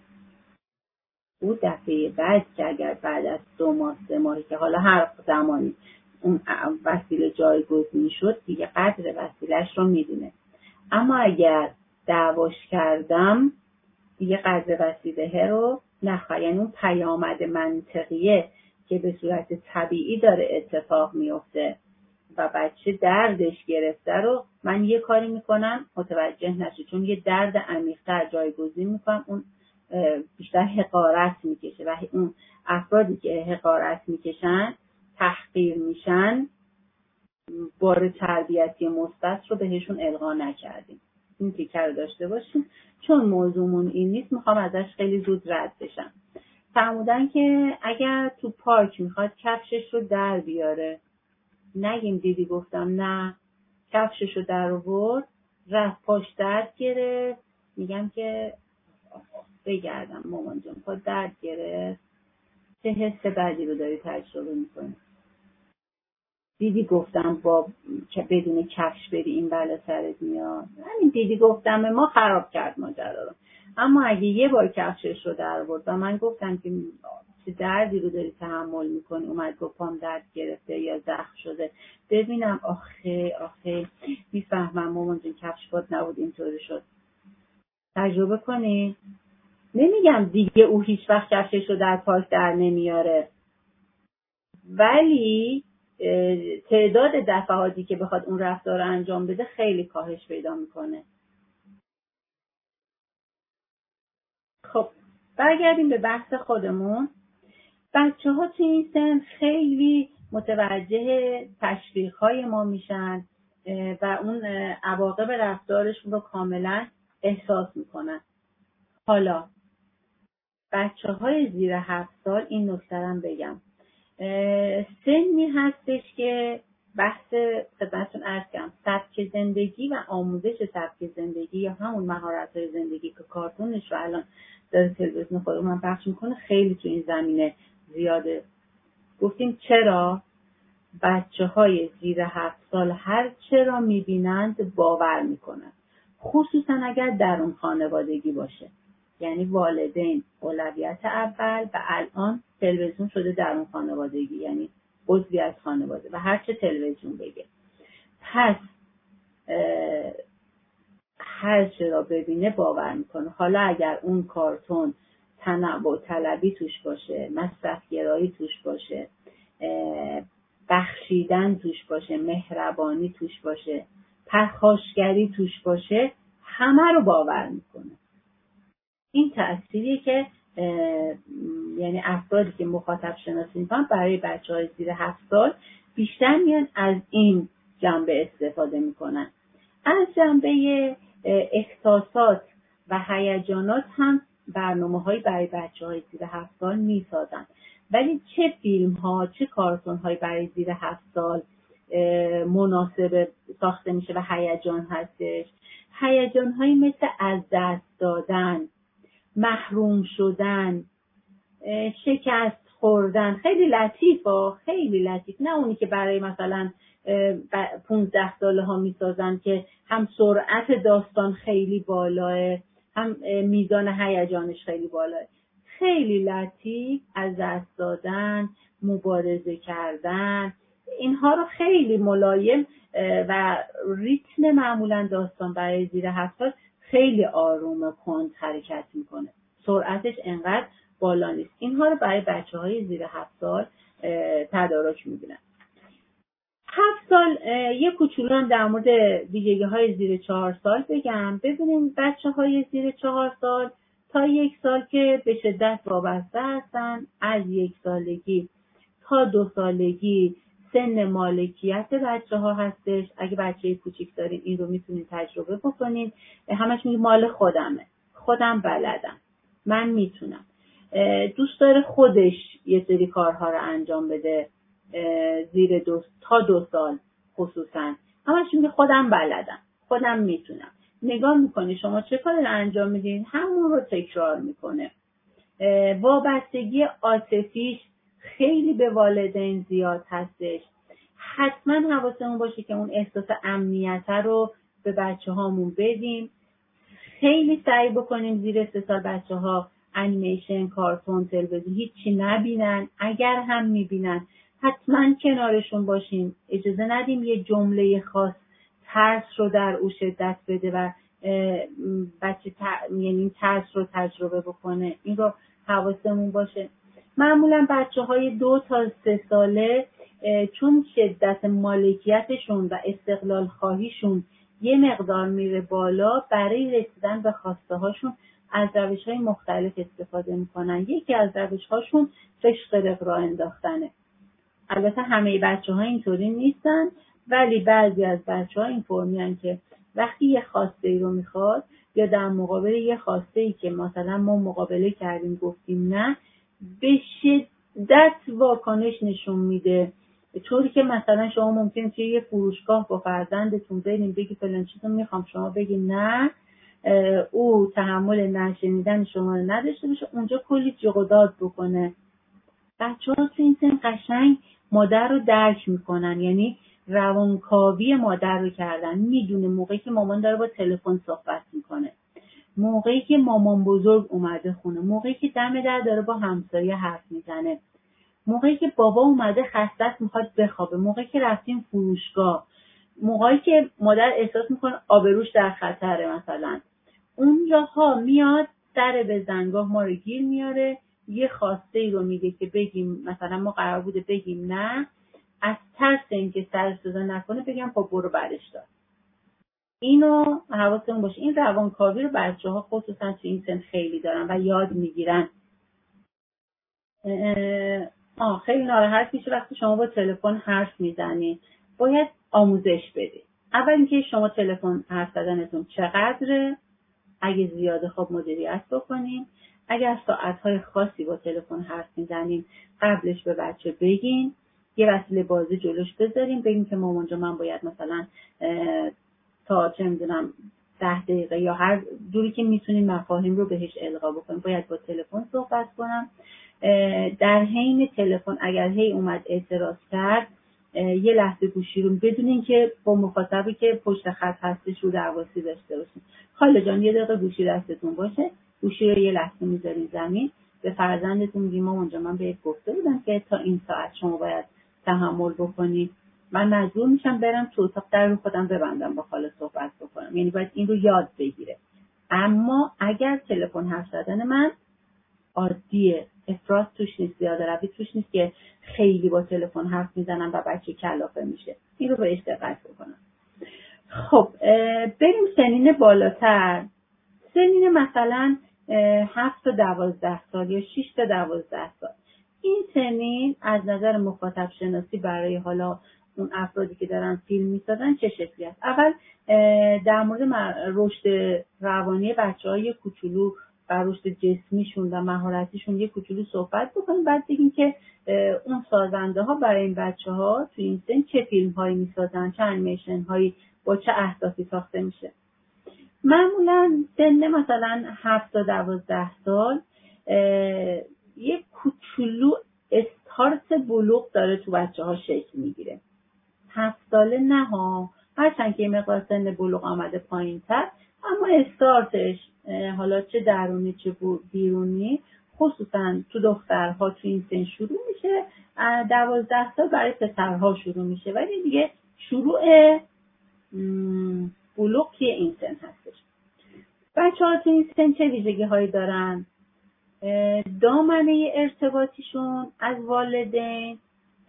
او دفعه بعد که اگر بعد از دو ماه سه ماهی که حالا هر زمانی اون وسیله جایگزین شد، دیگه قدر وسیلهش رو میدونه. اما اگر دعواش کردم دیگه قدر وسیله رو نخواهد، یعنی اون پیامد منطقیه که به صورت طبیعی داره اتفاق میفته و بچه دردش گرفته رو من یه کاری میکنم متوجه نشه، چون یه درد عمیق‌تر جایگزین میکنم، اون بیشتر حقارت میکشه و اون افرادی که حقارت میکشن، تحقیر میشن، بار تربیتی مثبت رو بهشون القا نکردیم. این تیکه رو داشته باشیم. چون موضوعمون این نیست میخوام ازش خیلی زود رد بشم. فرمودن که اگر تو پارک میخواد کفشش رو در بیاره، نگیم دیدی گفتم نه، کفشش رو در آورد، رفت پاش درد گرفت، میگم که بگردم مامان جان پا درد گرفت، چه حس بدی رو داری تجربه میکنی. دیدی گفتم با بدون کفش بری این بلا سرت میاد. همین دیدی گفتم ما خراب کرد ماجرا رو. اما اگه یه بار کفشش رو در آورد و من گفتم که چه دردی رو داری تحمل میکنی، اومد گفت پام درد گرفته یا زخم شده، ببینم آخه آخه میفهمم مامان جون کفش پات نبود اینطوری شد. تجربه کنی. نمیگم دیگه او هیچ وقت کفشش رو در پارک در نمیاره، ولی تعداد دفعاتی که بخواد اون رفتار رو انجام بده خیلی کاهش پیدا میکنه. خب برگردیم به بحث خودمون. بچه ها توی این سن خیلی متوجه تشویق‌های ما میشن و اون عواقب رفتارشون رو کاملا احساس میکنن. حالا بچه های زیر هفت سال این نکته رو بگم، سنی هستش که بحث خدمتتون عرض کردم سبک زندگی و آموزش سبک زندگی یا همون مهارت‌های زندگی که کارتونش رو الان داره تلویزیون خودمون پخش میکنه خیلی تو این زمینه زیاده. گفتیم چرا؟ بچه های زیر هفت سال هر چرا میبینند باور میکنند، خصوصا اگر در اون خانوادگی باشه، یعنی والدین اولویت اول و الان تلویزیون شده در اون خانوادگی، یعنی عضوی از خانواده و هر چه تلویزیون بگه. پس هر چه را ببینه باور میکنه. حالا اگر اون کارتون تنوع طلبی توش باشه، مصرف گرایی توش باشه، بخشیدن توش باشه، مهربانی توش باشه، پرخاشگری توش باشه، همه رو باور میکنه. این تأثیری که یعنی افرادی که مخاطب شناسی میکنن برای بچه های زیر هفت سال بیشتر میان از این جنبه استفاده میکنن. از جنبه احساسات و هیجانات هم برنامه هایی برای بچه های زیر هفت سال میسازن، ولی چه فیلم ها چه کارتون های برای زیر هفت سال مناسب ساخته میشه و هیجان هستش؟ هیجان هایی مثل از دست دادن، محروم شدن، شکست خوردن، خیلی لطیفه، خیلی لطیف، نه اونی که برای مثلا پونزده ساله ها میسازن که هم سرعت داستان خیلی بالاه هم میزان هیجانش خیلی بالاه. خیلی لطیف، از دست دادن، مبارزه کردن، اینها رو خیلی ملایم و ریتم معمولا داستان برای زیر هفت سال خیلی آروم و کند حرکت میکنه، سرعتش انقدر بالا نیست. اینها رو برای بچه های زیر هفت سال تدارک میبینن. هفت سال یک کوچولو در مورد ویژگی های زیر چهار سال بگم. ببینیم بچه های زیر چهار سال تا یک سال که به شدت وابسته هستن، از یک سالگی تا دو سالگی سن مالکیت بچه ها هستش. اگه بچه کوچیک دارین این رو میتونید تجربه بکنین. همش میگه مال خودمه، خودم بلدم، من میتونم. دوست داره خودش یه سری کارها رو انجام بده زیر دو تا دو سال خصوصا. همش میگه خودم بلدم، خودم میتونم. نگاه میکنی شما چه کاری رو انجام میدین، همون رو تکرار میکنه. وابستگی عاطفیش خیلی به والدین زیاد هستش. حتما حواسمون باشه که اون احساس امنیت رو به بچه هامون بدیم. خیلی سعی بکنیم زیر سه سال بچه ها انیمیشن، کارتون، تلویزیون هیچی نبینن. اگر هم میبینن حتما کنارشون باشیم. اجازه ندیم یه جمله خاص ترس رو در او شدت بده و بچه ت... یعنی ترس رو تجربه بکنه. این رو حواسمون باشه. معمولا بچه های دو تا سه ساله چون شدت مالکیتشون و استقلال خواهیشون یه مقدار میره بالا، برای رسیدن به خواسته هاشون از روش های مختلف استفاده میکنن. یکی از روش هاشون فشقرق راه انداختنه. البته همه بچه ها اینطوری نیستن، ولی بعضی از بچه ها این فرمیان که وقتی یه خواسته ای رو میخواد یا در مقابل یه خواسته ای که مثلا ما مقابله کردیم گفتیم نه، به شدت واکنش نشون میده. طوری که مثلا شما ممکن توی یه فروشگاه با فرزندتون بریم بگی فلان چیزو میخوام، شما بگی نه، او تحمل نشنیدن شما رو نداشته باشه، اونجا کلی جیغ و داد بکنه. بچه‌ها تو این سن قشنگ مادر رو درک میکنن، یعنی روانکاوی مادر رو کردن. میدونه موقعی که مامان داره با تلفن صحبت میکنه، موقعی که مامان بزرگ اومده خونه، موقعی که دم در داره با همسایه حرف میزنه، موقعی که بابا اومده خسته است میخواد بخوابه، موقعی که رفتیم فروشگاه، موقعی که مادر احساس میکنه آبروش در خطره مثلا، اونجاها میاد در بزنگاه ما رو گیر میاره، یه خواسته ای رو میگه که بگیم مثلا ما قرار بوده بگیم نه، از ترس اینکه سر صدا نکنه بگم خب برو برش دار. اینو حواستون باشه. این روانکاوی رو بچه‌ها خصوصا تو این سن خیلی دارن و یاد میگیرن. آه خیلی ناراحت میشه وقتی شما با تلفن حرف میزنید. باید آموزش بدید. اول اینکه شما تلفن حرف زدنتون چقدره، اگه زیاده خب مدیریت بکنین. اگر ساعت‌های خاصی با تلفن حرف میزنین قبلش به بچه بگین، یه وسیله بازی جلوش بذارین، بگین که مامان جان من باید مثلا تا چه میدونم ده دقیقه یا هر جوری که میتونین مفاهیم رو بهش القا بکنین باید با تلفن صحبت کنم. در حین تلفن اگر هی اومد اعتراض کرد یه لحظه گوشی رو بدونین که با مخاطبی که پشت خط هستش رو درواسی داشته باشین. خاله جان یه دقیقه گوشی دستتون باشه، گوشی رو یه لحظه میذارین زمین، به فرزندتون میگین مامان جان من بهت گفته بودم که تا این ساعت شما باید تحمل بکنی، من مجبور میشم برم تو اتاق در رو خودم ببندم با خاله صحبت بکنم. یعنی باید این رو یاد بگیره. اما اگر تلفن حرف زدن من عادیه، افراط توش نیست، زیاده روی توش نیست که خیلی با تلفن حرف میزنم و بچه کلافه میشه، این رو بهش دقت بکنم. خب بریم سنین بالاتر. سنین مثلا هفت تا دوازده سال یا شش تا دوازده سال. این سنین از نظر مخاطب شناسی برای حالا اون افرادی که دارن فیلم میسازن چه شکلی است؟ اول در مورد رشد روانی بچه‌های کوچولو و رشد جسمیشون و مهارتیشون یه کوچولو صحبت بکنیم، بعد بگیم که اون سازنده ها برای این بچه‌ها تو این سن چه فیلم هایی میسازن، چه انیمیشن هایی با چه اهدافی ساخته میشه. معمولا سن مثلا هفت تا دوازده سال یه کوچولو استارت بلوغ داره تو بچه ها شکل میگیره. هفت ساله نه ها، هرچند که یه مقدار سن بلوغ آمده پایین تر، اما استارتش حالا چه درونی چه بیرونی خصوصا تو دخترها تو این سن شروع میشه. دوازده سال برای پسرها شروع میشه، ولی دیگه شروع بلوغ که این سن هستش. بچه ها تو این سن چه ویژگی هایی دارن؟ دامنه ارتباطیشون از والدین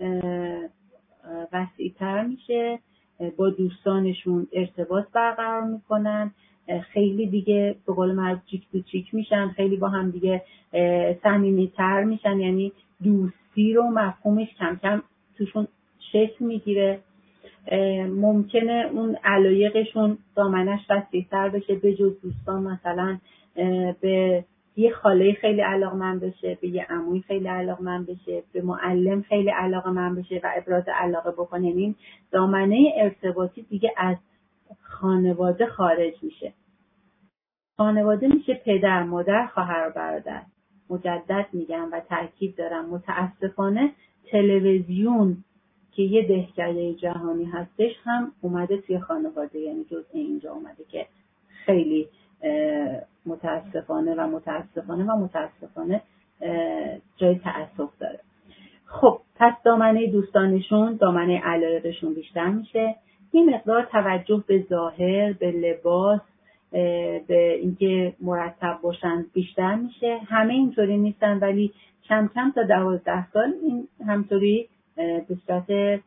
وسیع‌تر میشه، با دوستانشون ارتباط برقرار میکنن، خیلی دیگه به قول معروف چیک تو چیک میشن، خیلی با هم دیگه صمیمی‌تر میشن، یعنی دوستی رو مفهومش کم کم توشون شکل میگیره. ممکنه اون علایقشون دامنش وسیع‌تر بشه، به جز دوستان مثلا به یه خاله خیلی علاقمند بشه، به یه عموی خیلی علاقمند بشه، به معلم خیلی علاقمند بشه و ابراز علاقه بکنه. این دامنه ارتباطی دیگه از خانواده خارج میشه. خانواده میشه پدر، مادر، خواهر و برادر. مجدد میگم و تاکید دارم متاسفانه تلویزیون که یه دهکده جهانی هستش هم اومده توی خانواده، یعنی جزء اینجا اومده که خیلی متاسفانه و متاسفانه و متاسفانه جای تأسف داره. خب پس دامنه دوستانشون، دامنه علایقشون بیشتر میشه. این مقدار توجه به ظاهر، به لباس، به اینکه مرتب باشن بیشتر میشه. همه اینطوری نیستن ولی کم کم تا دوازده سال این همطوری به صورت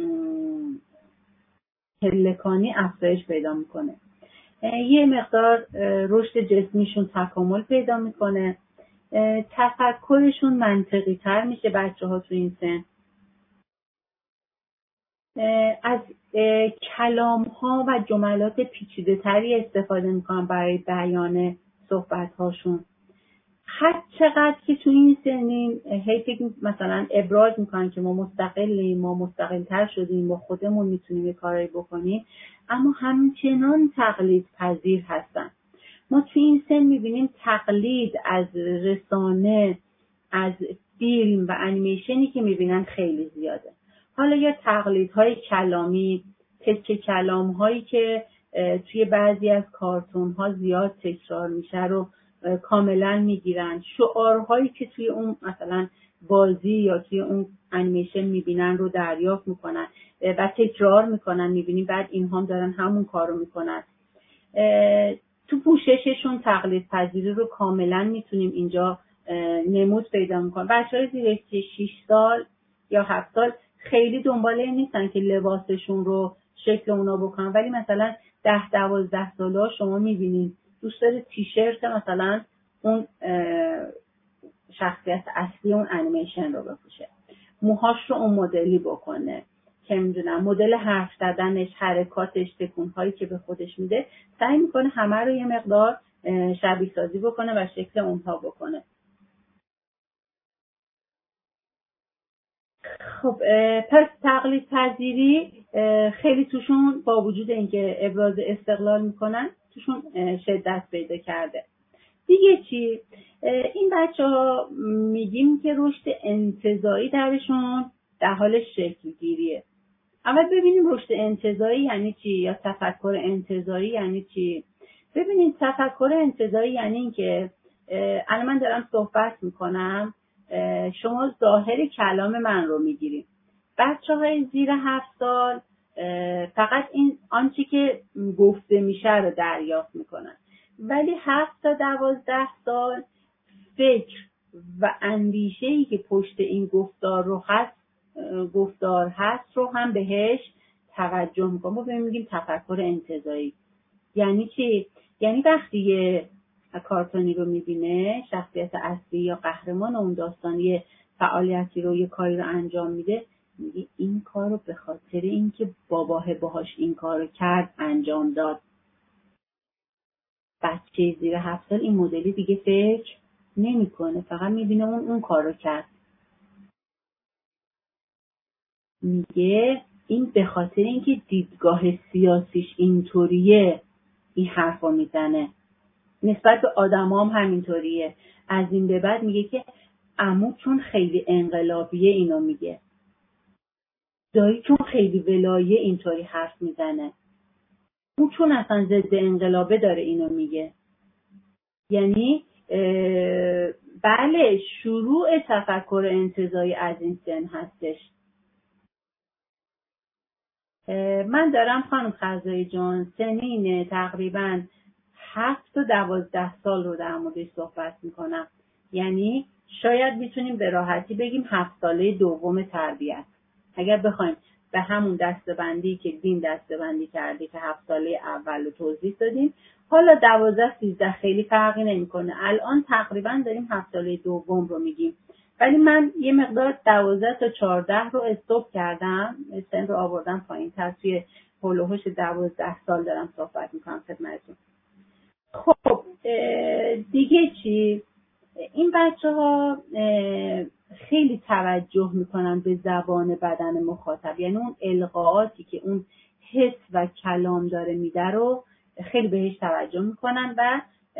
پلکانی افزایش پیدا میکنه. یه مقدار رشد جسمیشون تکامل پیدا میکنه، تفکرشون منطقی تر میشه بچه ها تو این سن، از کلام ها و جملات پیچیده تری استفاده میکنن برای بیان صحبت هاشون. هر چقدر که تو این سنین هی فکر مثلا ابراز میکنن که ما مستقلیم، ما مستقل تر شدیم، ما خودمون میتونیم یه کاری بکنیم، اما همچنان تقلید پذیر هستن. ما تو این سن میبینیم تقلید از رسانه، از فیلم و انیمیشنی که میبینن خیلی زیاده. حالا یا تقلیدهای کلامی، تکه کلام‌هایی که توی بعضی از کارتون‌ها زیاد تکرار میشه رو کاملا میگیرن، شعارهایی که توی اون مثلا بازی یا توی اون انیمیشن میبینن رو دریافت میکنن و تکرار میکنن، میبینیم بعد اینها هم دارن همون کارو میکنن. تو پوشششون تقلید پذیری رو کاملا میتونیم اینجا نمود پیدا میکنیم. بچه‌های زیر شش سال یا هفت سال خیلی دنبال این نیستن که لباسشون رو شکل اونا بکنن، ولی مثلا ده دوازده ساله شما میبینید دوست داره تیشرت مثلا اون شخصیت اصلی اون انیمیشن رو بپوشه، موهاش رو اون مدلی بکنه، که میدونم مدل حرف زدنش، حرکاتش، تکون‌هایی که به خودش میده، سعی میکنه همه رو یه مقدار شبیه سازی بکنه و شکل اونها بکنه. خب پس تقلید پذیری خیلی توشون با وجود اینکه ابراز استقلال میکنن توشون شدت پیدا کرده. دیگه چی؟ این بچه ها میگیم که رشد انتزاعی درشون در حال شکل گیریه. اول ببینیم رشد انتزاعی یعنی چی یا تفکر انتزاعی یعنی چی. ببینید تفکر انتزاعی یعنی این که الان من دارم صحبت میکنم، شما ظاهر کلام من رو میگیریم. بچه های زیر هفت سال فقط این آنچه که گفته میشه رو دریافت میکنن، ولی هفت تا دوازده سال فکر و اندیشه‌ای که پشت این گفتار رو هست گفتار هست رو هم بهش توجه میکنم. ما بهم میگیم تفکر انتزاعی. یعنی چی؟ یعنی وقتی یه کارتونی رو میبینه، شخصیت اصلی یا قهرمان اون داستانی فعالیتی رو، یه کاری رو انجام میده، میگه این کار رو به خاطر اینکه باباه باهاش این کار رو کرد انجام داد. بچه زیر هفت سال این مدلی دیگه فکر نمیکنه، فقط میبینه اون اون کار رو کرد. میگه این به خاطر اینکه دیدگاه سیاسیش اینطوریه این حرفا میزنه. نسبت به آدم هم همینطوریه. از این به بعد میگه که عمو چون خیلی انقلابیه اینو میگه، دایی چون خیلی ولایه اینطوری حرف میزنه، اون چون اصلا ضد انقلابه داره اینو میگه. یعنی بله شروع تفکر انتزاعی از این سن هستش. من دارم خانم خزایی جان سنین تقریبا هفت تا دوازده سال رو در موردش صحبت میکنم. یعنی شاید میتونیم به راحتی بگیم هفت ساله دوم تربیت، اگر بخوایم به همون دسته‌بندی که دین دسته‌بندی کرده که هفت ساله اول رو توضیح دادیم. حالا دوازده سیزده خیلی فرقی نمیکنه، الان تقریبا داریم هفت ساله دوم رو میگیم، ولی من یه مقدار دوازده تا چهارده رو استوب کردم، سن رو آوردم پایین تر، توی هولوهوش دوازده سال دارم صحبت میکنم خدمتتون. خب دیگه چی؟ این بچه ها خیلی توجه میکنن به زبان بدن مخاطب، یعنی اون القاءاتی که اون حس و کلام داره میده رو خیلی بهش توجه میکنن و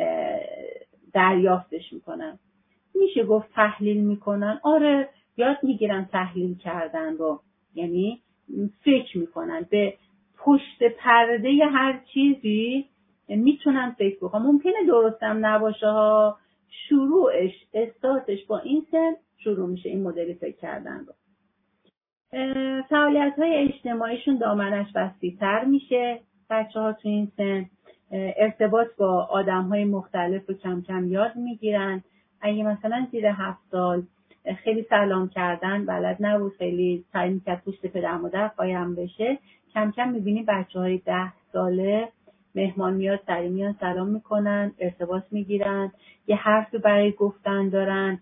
دریافتش میکنن. میشه گفت تحلیل میکنن. آره یاد میگیرن تحلیل کردن رو، یعنی فکر میکنن به پشت پرده هر چیزی، میتونن فکر بکنن. ممکنه درستم نباشه ها، شروعش استارتش با این سن شروع میشه این مدلی فکر کردن رو. فعالیت های اجتماعیشون دامنش وسیع‌تر میشه. بچه ها تو این سن ارتباط با آدم های مختلف رو کم کم یاد میگیرن. اگه مثلا زیر هفت سال خیلی سلام کردن بلد نبود، خیلی سعی میکرد پشت پدر مادر قایم بشه، کم کم میبینی بچه های ده ساله مهمان میاد سری میان سلام میکنن، ارتباط میگیرن، یه حرفی برای گفتن دارن،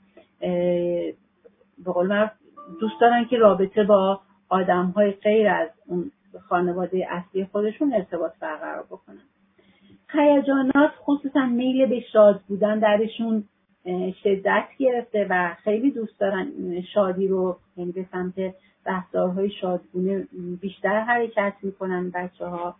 به قول من دوست دارن که رابطه با آدم های غیر از اون خانواده اصلی خودشون ارتباط برقرار بکنن. هیجانات خصوصا میل به شاد بودن درشون شدت گرفته و خیلی دوست دارن شادی رو، یعنی به سمت رفتارهای شادگونه بیشتر حرکت میکنن بچه ها.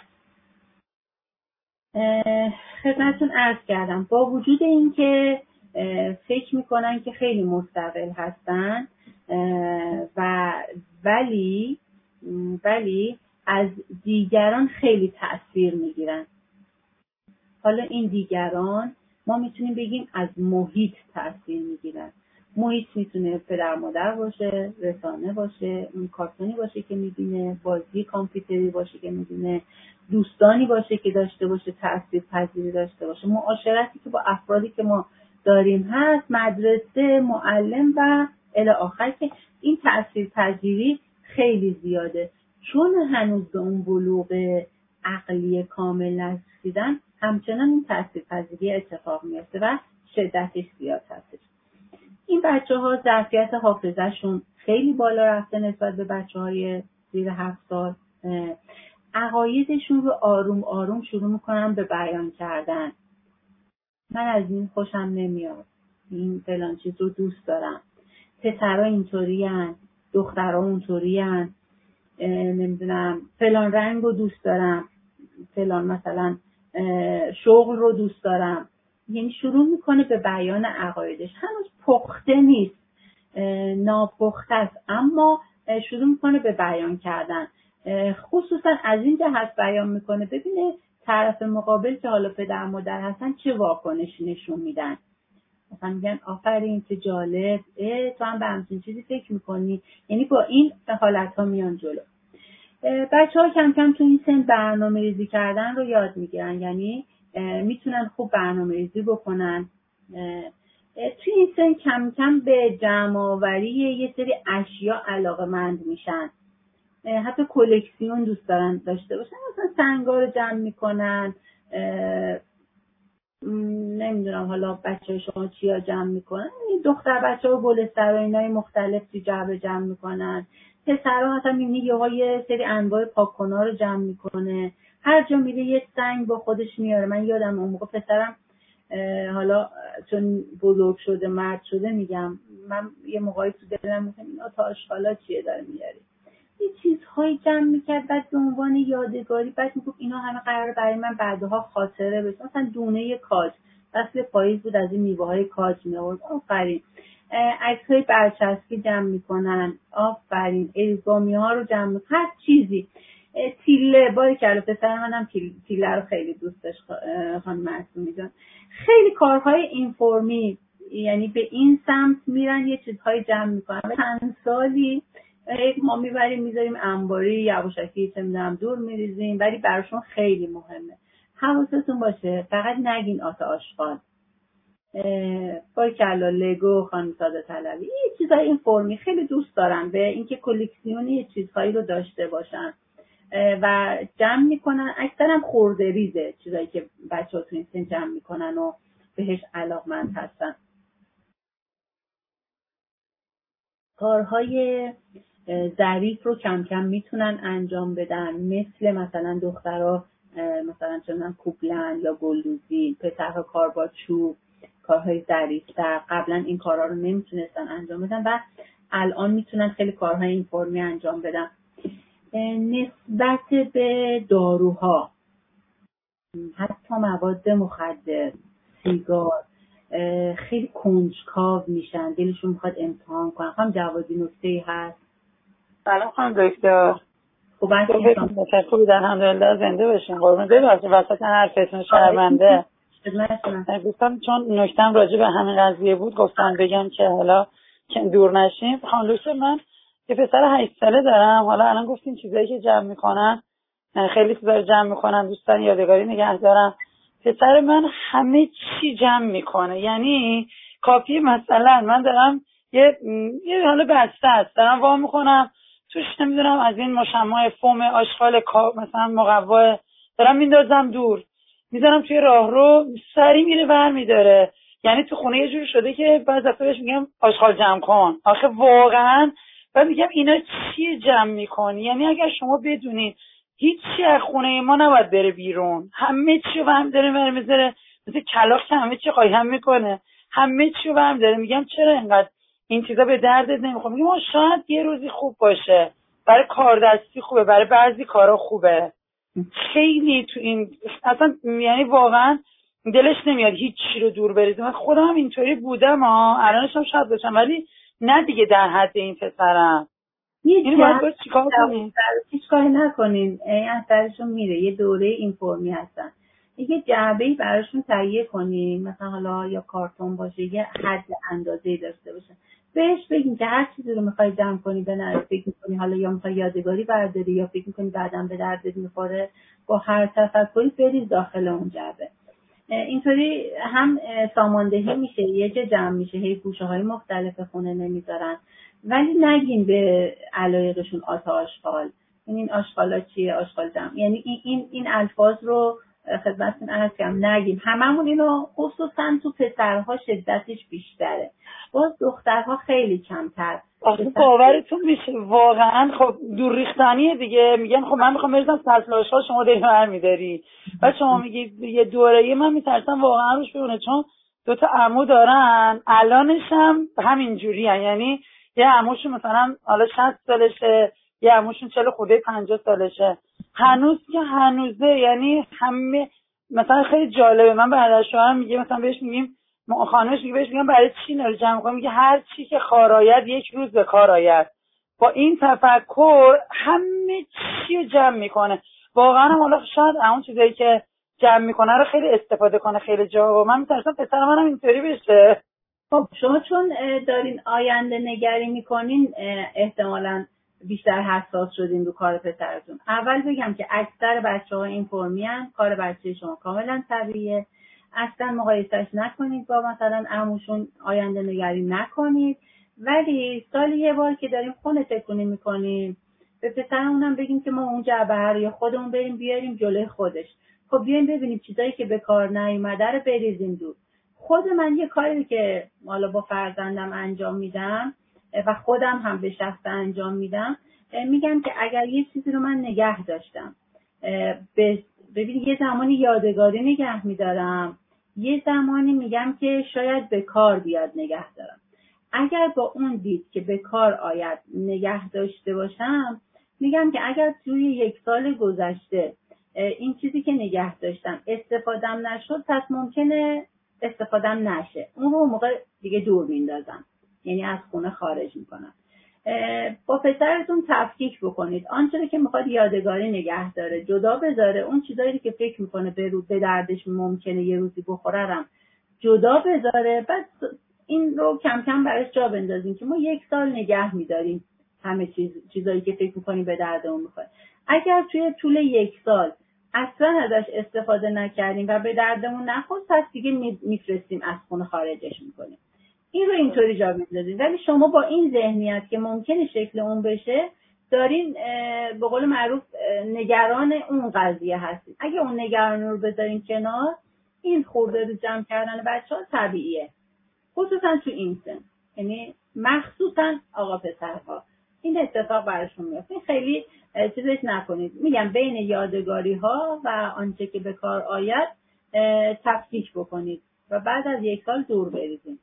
خدمتتون عرض کردم با وجود اینکه فکر میکنن که خیلی مستقل هستن و ولی ولی از دیگران خیلی تأثیر میگیرن. حالا این دیگران ما میتونیم بگیم از محیط تأثیر میگیرن. محیط میتونه پدر مادر باشه، رسانه باشه، اون کارتونی باشه که میبینه، بازی کامپیوتری باشه که میبینه، دوستانی باشه که داشته باشه تأثیر پذیری داشته باشه، معاشرتی که با افرادی که ما داریم هست، مدرسه، معلم و الی آخر که این تأثیر پذیری خیلی زیاده. چون هنوز به اون بلوغ عقلی کامل نرسیدن، همچنان این تاثیرپذیری اتفاق میفته و شدتش زیاد هستش. این بچه ها ظرفیت حافظه‌شون خیلی بالا رفته نسبت به بچه های زیر هفت سال. عقایدشون رو آروم آروم شروع میکنن به بیان کردن. من از این خوشم نمیاد، این فلان چیز رو دوست دارم، پسرها اینطوری هن، دخترها اونطوری هن، نمیدونم فلان رنگ رو دوست دارم، فلان مثلا شغل رو دوست دارم. یعنی شروع میکنه به بیان عقایدش. هنوز پخته نیست، ناپخته است، اما شروع میکنه به بیان کردن. خصوصا از این جهت بیان میکنه ببینه طرف مقابل که حالا پدر مادر هستن چه واکنشی نشون میدن. مثلا میگن آفرین چه جالب، تو هم به همچین چیزی فکر میکنی. یعنی با این حالت ها میان جلو. بچه ها کم کم تو این سن برنامه ریزی کردن رو یاد میگیرن، یعنی میتونن خوب برنامه ریزی بکنن. توی این سن کم کم به جمع آوری یه سری اشیا علاقه‌مند میشن. حتی کلکسیون دوست دارن داشته باشن، مثلا سنگا رو جمع میکنن. نمیدونم حالا بچه شما چیا جمع میکنن. دختر بچه ها گل سر و اینای مختلف تو جعبه جمع میکنن. پسرها مثلا میبینی یه سری انواع پاک‌کن‌ها رو جمع میکنه. هر جا میره یه سنگ با خودش میاره. من یادم اون موقع پسرم حالا چون بزرگ شده مرد شده میگم، من یه موقعی تو دلم میگم اینا تا آشغالا چیه داره میاره. یه چیزهایی جمع میکرد بعد به عنوان یادگاری، بعد میگفت اینا همه قراره برای من بعدها خاطره بشه. مثلا دونه کاج، فصل پاییز بود، از این میوه های کاج میآورد. آفرین. عکس‌های برچسبی جمع میکنن. آفرین. الزامی ها رو جمع میکنن. هر چیزی. تیله، باری که پسر منم تیله رو خیلی دوست داشت خانم معصومی جان. خیلی کارهای اینفورمی، یعنی به این سمت میرن یه چیزهای جمع میکنن. چند سالی ما میبریم میذاریم انباری یواشکی چه میدونم دور میریزیم، ولی براشون خیلی مهمه. حواستون باشه فقط نگین آت آشغال. باریکلا لگو خانم ساده طلبی، یه چیزای این فرمی خیلی دوست دارن به اینکه کلکسیونی یه چیزهایی رو داشته باشن و جمع میکنن. اکثرا خورده ریزه چیزایی که بچه‌ها تو این سن جمع میکنن و بهش علاقمند هستن. کارهای ظریف رو کم کم میتونن انجام بدن، مثل مثلا دخترها مثلا چندان کوبلن یا گلدوزی، پسرها کار با چوب، کارهای ظریف‌تر. قبلا این کارها رو نمیتونستن انجام بدن و الان میتونن خیلی کارهای این فرمی انجام بدن. نسبت به داروها، حتی مواد مخدر، سیگار، خیلی کنجکاو میشن، دلشون میخواد امتحان کنن. خانم جوادی نکته‌ای هست؟ سلام خانم دکتر. خب من خوبی در الحمدلله زنده باشین. قربون ببخشید وسط حرفتون شرمنده. دوستان چون نکتم راجع به همین قضیه بود گفتم بگم که حالا که دور نشیم. خانم دکتر من یه پسر هشت ساله دارم. حالا الان گفتین چیزایی که جمع میکنن، خیلی چیزا رو جمع میکنن، دوستان یادگاری نگه دارم. پسر من همه چی جمع میکنه. یعنی کافی مثلا من دارم یه یه حالا بسته است دارم وا میکنم، توش نمیدونم از این مشمع فوم آشغال مثلا مقوا دارم میندازم دور، میذارم توی راهرو، سری میره برمیداره. یعنی تو خونه یه جوری شده که بعضی وقتا بهش میگم آشغال جمع کن. آخه واقعا بعد میگم اینا چیه جمع میکنی؟ یعنی اگر شما بدونید هیچی از خونه ما نباید بره بیرون، همه چی رو هم داره میره میذاره، مثل کلاغ که همه چی قایم میکنه، همه چی رو هم داره. میگم چرا اینقدر این چیزا به دردت نمیخوره؟ میگم شاید یه روزی خوب باشه، برای کاردستی خوبه، برای بعضی کارا خوبه. خیلی تو این اصلا یعنی واقعا دلش نمیاد هیچ چی رو دور بریزه. من خودم هم اینطوری بودم ها، الانش هم شاید باشم، ولی نه دیگه در حد این پسرم. این باید چیکار کنین؟ هیچ کاری نکنین، این اثرشون میره. یه دوره اینفورمی هستن، یه جعبه‌ای براشون تهیه کنین، مثلا حالا یا کارتون باشه، یه حد اندازه‌ای داشته باشه. بهش بگین که هر چیزی رو میخوای جمع کنی بنر، فکر می‌کنی حالا یا میخوای یادگاری برداری یا فکر می‌کنی بعداً به دردت می‌خوره، با هر تفکری بریز داخل اون جعبه. اینطوری هم ساماندهی میشه، یه جا جمع میشه، هی گوشه‌های مختلف خونه نمیذارن. ولی نگین به علایقشون آتا آشغال. این این آشغالا چیه؟ آشغال دم. یعنی این این این الفاظ رو خدمتتون عرض کردم نگیم. هممون اینو خصوصا تو پسرها شدتش بیشتره. باز دخترها خیلی کمتر. آخه باورتون میشه واقعا. خب دور ریختنیه دیگه. میگن خب من میخوام بریزم سلسله‌ها، شما داری برمی‌داری. بعد شما میگید یه دوره‌ای، من میترسم واقعا روش بمونه، چون دو تا عمو دارن الانش هم همین جوریه. یعنی یه عموشون مثلا حالا شصت سالشه، یه عموشون چهل خورده پنجاه سالشه، هنوز که هنوزه. یعنی همه مثلا خیلی جالبه. من برادر شوهرم میگه مثلا بهش میگیم، خانمش میگه بهش میگم برای چی اینا رو جمع کنم؟ میگه هر چی که کار آید یک روز به کار آید. با این تفکر همه چی رو جمع میکنه. واقعا هم حالا شاید اون چیزایی که جمع میکنه رو خیلی استفاده کنه خیلی جا. و من میترسم پسر منم اینطوری بشه. خب شما چون دارین آینده نگری میکنین احتمالاً بیشتر حساس شدین رو کار پسرتون. اول بگم که اکثر بچه‌ها این فرمی ان. کار بچه شما کاملا طبیعیه. اصلا مقایسهش نکنید با مثلا عموشون، آینده نگری نکنید. ولی سالی یه بار که داریم خونه تکونی میکنیم، به پسرمونم بگیم که ما اون جعبه رو یا خودمون بریم بیاریم جلوی خودش. خب بیایم ببینیم چیزایی که به کار نیومده رو بریزیم دور. خود من یه کاری که حالا با فرزندم انجام میدم و خودم هم به شخص انجام میدم، میگم که اگر یه چیزی رو من نگه داشتم، ببین یه زمانی یادگاری نگه میدارم، یه زمانی میگم که شاید به کار بیاد نگه دارم. اگر با اون دید که به کار آید نگه داشته باشم، میگم که اگر توی یک سال گذشته این چیزی که نگه داشتم استفادم نشد، پس ممکنه استفادم نشه. اون رو موقع دیگه دور میندازم، یعنی از خونه خارج میکنم. با پسرتون تفکیک بکنید. آنچه که میخواد یادگاری نگه داره جدا بذاره، اون چیزایی که فکر میکنه به رو به دردش ممکنه یه روزی بخورم جدا بذاره. بعد این رو کم کم براش جا بندازیم که ما یک سال نگه میداریم همه چیز چیزایی که فکر میکنیم به دردمون میخوره. اگر توی طول یک سال اصلا ازش استفاده نکردیم و به دردمون نخورد، پس دیگه میفرستیم از خونه خارجش میکنیم. این رو اینطوری جا میندازید. ولی شما با این ذهنیت که ممکنه شکل اون بشه، دارین به قول معروف نگران اون قضیه هستید. اگه اون نگران رو بذارین کنار، این خورده رو جمع کردن بچه‌ها طبیعیه، خصوصا تو این سن. یعنی مخصوصا آقا پسرها این اتفاق براشون میفته. خیلی چیزش نکنید. میگم بین یادگاری ها و آنچه که به کار آید تفکیک بکنید و بعد از یک سال دور بریزید.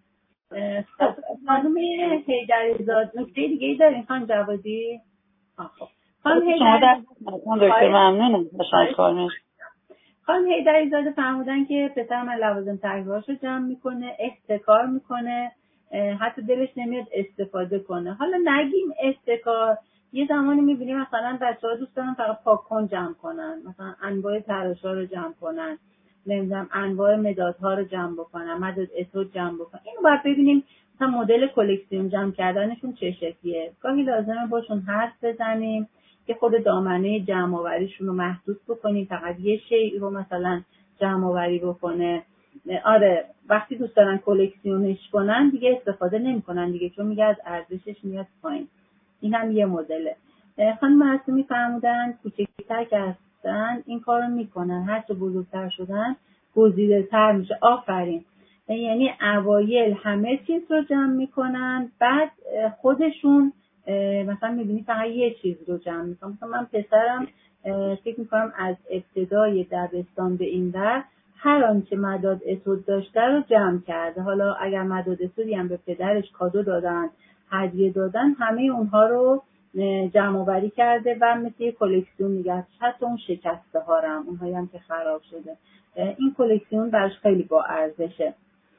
خانم حیدری‌زاده نکته دیگه ای دارین خانم جوادی؟ خب خانم حیدری‌زاده ممنونم باشه کارش. خانم حیدری‌زاده فرمودن که پسر من لوازم تحریرهاشو جمع میکنه، احتکار میکنه، حتی دلش نمیاد استفاده کنه. حالا نگیم احتکار. یه زمانی میبینیم مثلا بچه‌ها دوست دارن فقط پاک‌کن جمع کنن، مثلا انواع تراش‌ها رو جمع کنن، نمیدونم انواع مدادها رو جمع بکنن، مداد اسود جمع بکنن. اینو باید ببینیم مثلا مدل کلکسیون جمع کردنشون چه شکلیه. گاهی لازمه باشون حرف بزنیم که خود دامنه جمع آوریشون رو محدود بکنیم، فقط یه شی رو مثلا جمع آوری بکنه. آره وقتی دوست دارن کلکسیونش کنن دیگه استفاده نمی‌کنن دیگه، چون میگه از ارزشش میاد پایین. این هم یه مدله. خانم معصومی فرمودن کوچکتر که هستن این کارو میکنن، هر چه بزرگتر شدن گزیده‌تر میشه. آفرین. یعنی اوایل همه چیز رو جمع میکنن، بعد خودشون مثلا میبینی فقط یه چیز رو جمع میکنن. مثلا من پسرم فکر میکنم از ابتدای دبستان به این در هر آنچه مداد اسود داشته رو جمع کرده. حالا اگر مداد اسودی هم به پدرش کادو دادن، هدیه دادن، همه اونها رو جمع آوری کرده و مثل یه کلکسیون نگهش. حتی اون شکسته ها رو هم، اونهایی هم که خراب شده، این کلکسیون براش خیلی با ارزشه.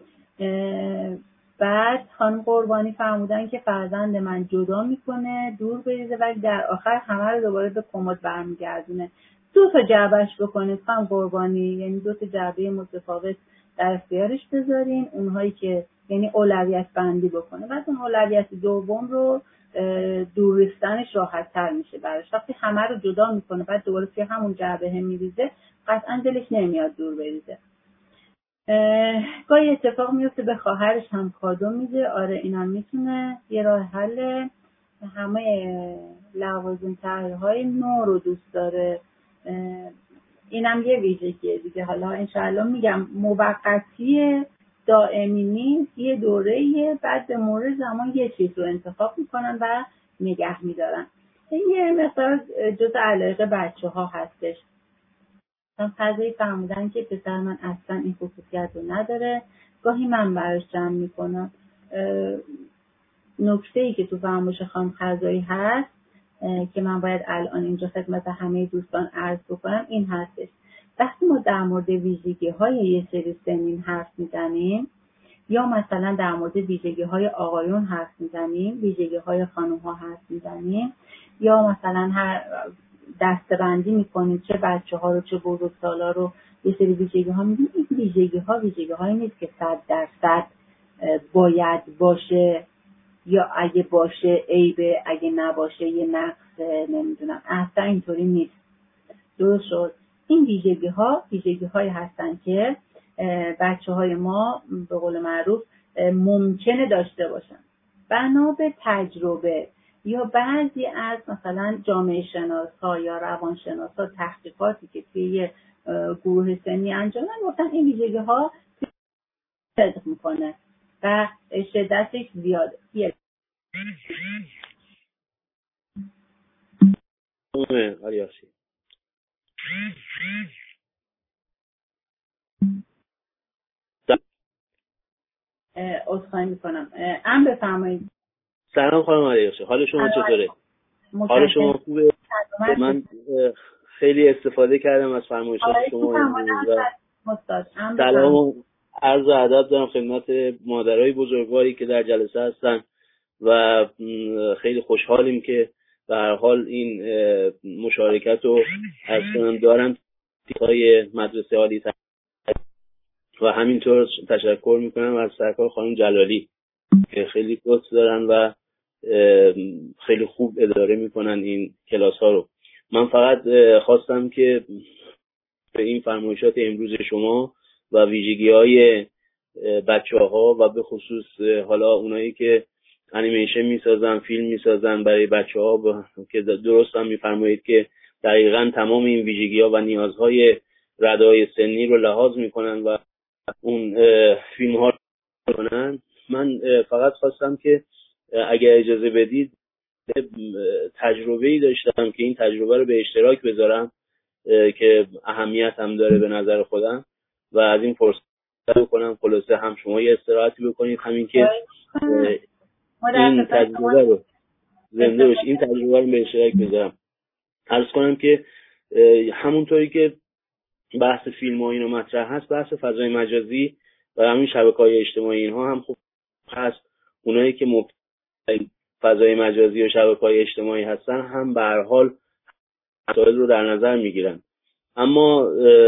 بعد خانم قربانی فرمودن که فرزند من جدا میکنه دور بریزه ولی در آخر همه رو دوباره به کمد برمیگردونه. دو تا جعبهش بکنید خانم قربانی، یعنی دو تا جعبه متفاوت در اختیارش بذارین، اونهایی که یعنی اولویت بندی بکنه. بعد اون اولویت دوم رو دور ریختنش راحت تر میشه براش. وقتی همه رو جدا میکنه بعد دوباره توی همون جعبه هم میریزه، قطعا دلش نمیاد دور بریزه. گاهی اتفاق میفته به خواهرش هم کادو میده. آره اینم میتونه یه راه حل. همه لوازم طرح‌های نو رو دوست داره. اینم یه ویژگیه دیگه. حالا انشاءالله میگم موقتیه، دائمی نیست، یه دوره‌ایه، بعد به مرور زمان یه چیز رو انتخاب میکنن و نگه میدارن. یه مقدار جز علایق بچه ها هستش. مثلا فضایی فرمودن که پسر من اصلا این خصوصیت رو نداره، گاهی من براش جمع میکنم. نکته‌ای که تو فرمایش خانم خزایی هست که من باید الان اینجا خدمت همه دوستان عرض بکنم این هستش: وقتی ما در مورد ویژگی‌های یه سری سنین حرف میزنیم یا مثلا در مورد ویژگی‌های آقایون حرف میزنیم، ویژگی‌های خانم‌ها حرف میزنیم، یا مثلا هر دسته‌بندی میکنیم چه بچه‌ها رو چه بزرگسالا رو یه سری ویژگی‌ها میگیم، این ویژگی‌ها ویژگی‌هایی نیست که صد درصد باید باشه یا اگه باشه عیبه، اگه نباشه یه نقصه، نمیدونم، اصلا اینطوری نیست. درست شد؟ این ویژگی ها ویژگی هایی هستن که بچه های ما به قول معروف ممکنه داشته باشن. بنا به تجربه یا بعضی از مثلا جامعه شناس ها یا روان شناس ها تحقیقاتی که توی یه گروه سنی انجام دادن گفتن این ویژگی ها صدق میکنه و شدتش زیاده. اوه آریاسی عذرخواهی میکنم. ام بفرمایید. سلام خانم آریاسی، حال شما چطوره؟ حال شما خوبه؟ من خیلی استفاده کردم از فرمایشات شما. سلام و عرض ادب دارم خدمت مادرای بزرگواری که در جلسه هستن و خیلی خوشحالیم که به هر حال این مشارکت رو از کنم دارن تیهای مدرسه عالی و همینطور تشکر میکنم از سرکار خانم جلالی که خیلی لطف دارن و خیلی خوب اداره میکنن این کلاس ها رو. من فقط خواستم که به این فرمایشات امروز شما و ویژگی های بچه ها و به خصوص حالا اونایی که انیمیشن میسازن، فیلم میسازن برای بچه ها ب... که درست هم میفرمایید که دقیقاً تمام این ویژگی ها و نیازهای ردای سنی رو لحاظ میکنن و اون فیلم ها رو کنن. من فقط خواستم که اگر اجازه بدید تجربه‌ای داشتم که این تجربه رو به اشتراک بذارم که اهمیت هم داره به نظر خودم و از این فرصت بکنم خلاصه هم شما یه استراحتی بکنید، همین که این تجربه رو زنده باشه، این تجربه رو به اشتراک بذارم. عرض کنم که همونطوری که بحث فیلم و اینو مطرح هست، بحث فضای مجازی و همین شبکه‌های اجتماعی اینها هم خوب هست. اونایی که مبتلا فضای مجازی و شبکه‌های اجتماعی هستن هم به هر حال مسائل رو در نظر میگیرن، اما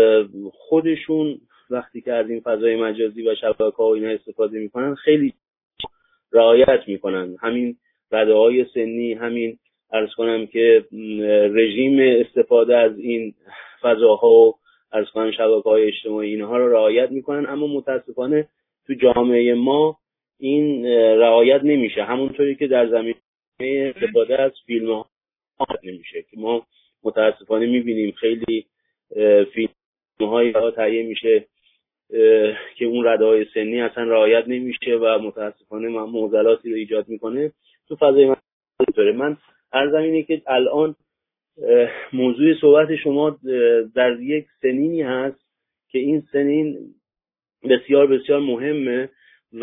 خودشون وقتی که از این فضای مجازی و شبکه‌ها و اینا استفاده میکنن خیلی رعایت میکنن. همین رده‌های سنی، همین عرض کنم که رژیم استفاده از این فضاها و عرض کنم شبکه‌های اجتماعی اینها رو رعایت میکنن، اما متاسفانه تو جامعه ما این رعایت نمیشه. همونطوری که در زمینه استفاده از فیلم‌ها نمیشه که ما متاسفانه میبینیم خیلی فیلم‌های ها تهیه میشه که اون رده‌های سنی اصلا رعایت نمیشه و متاسفانه معضلاتی رو ایجاد میکنه تو فضای مجازی. من عرضم اینه که الان موضوع صحبت شما در یک سنینی هست که این سنین بسیار بسیار مهمه و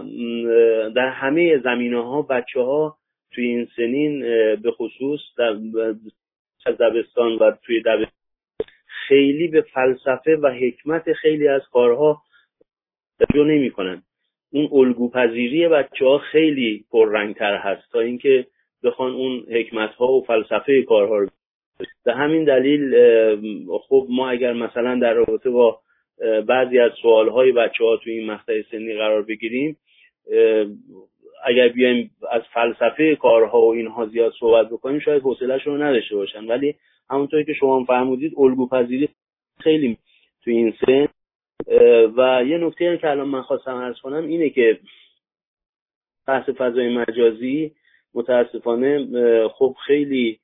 در همه زمینه‌ها بچه‌ها توی این سنین به خصوص در دبستان و توی دبستان خیلی به فلسفه و حکمت خیلی از کارها توجه نمی‌کنن. اون الگوپذیری بچه‌ها خیلی پررنگ‌تر هست تا اینکه بخوان اون حکمت‌ها و فلسفه کارها رو. به همین دلیل خب ما اگر مثلا در رابطه با بعضی از سوال‌های بچه‌ها توی این مقطع سنی قرار بگیریم، اگر بیایم از فلسفه کارها و اینها زیاد صحبت بکنیم شاید حوصله‌شون رو نداشته باشن، ولی همونطوری که شما فرمودید الگوپذیری خیلی توی این سن و یه نکته که الان من خواستم عرض کنم اینه که بحث فضای مجازی متاسفانه خب خیلی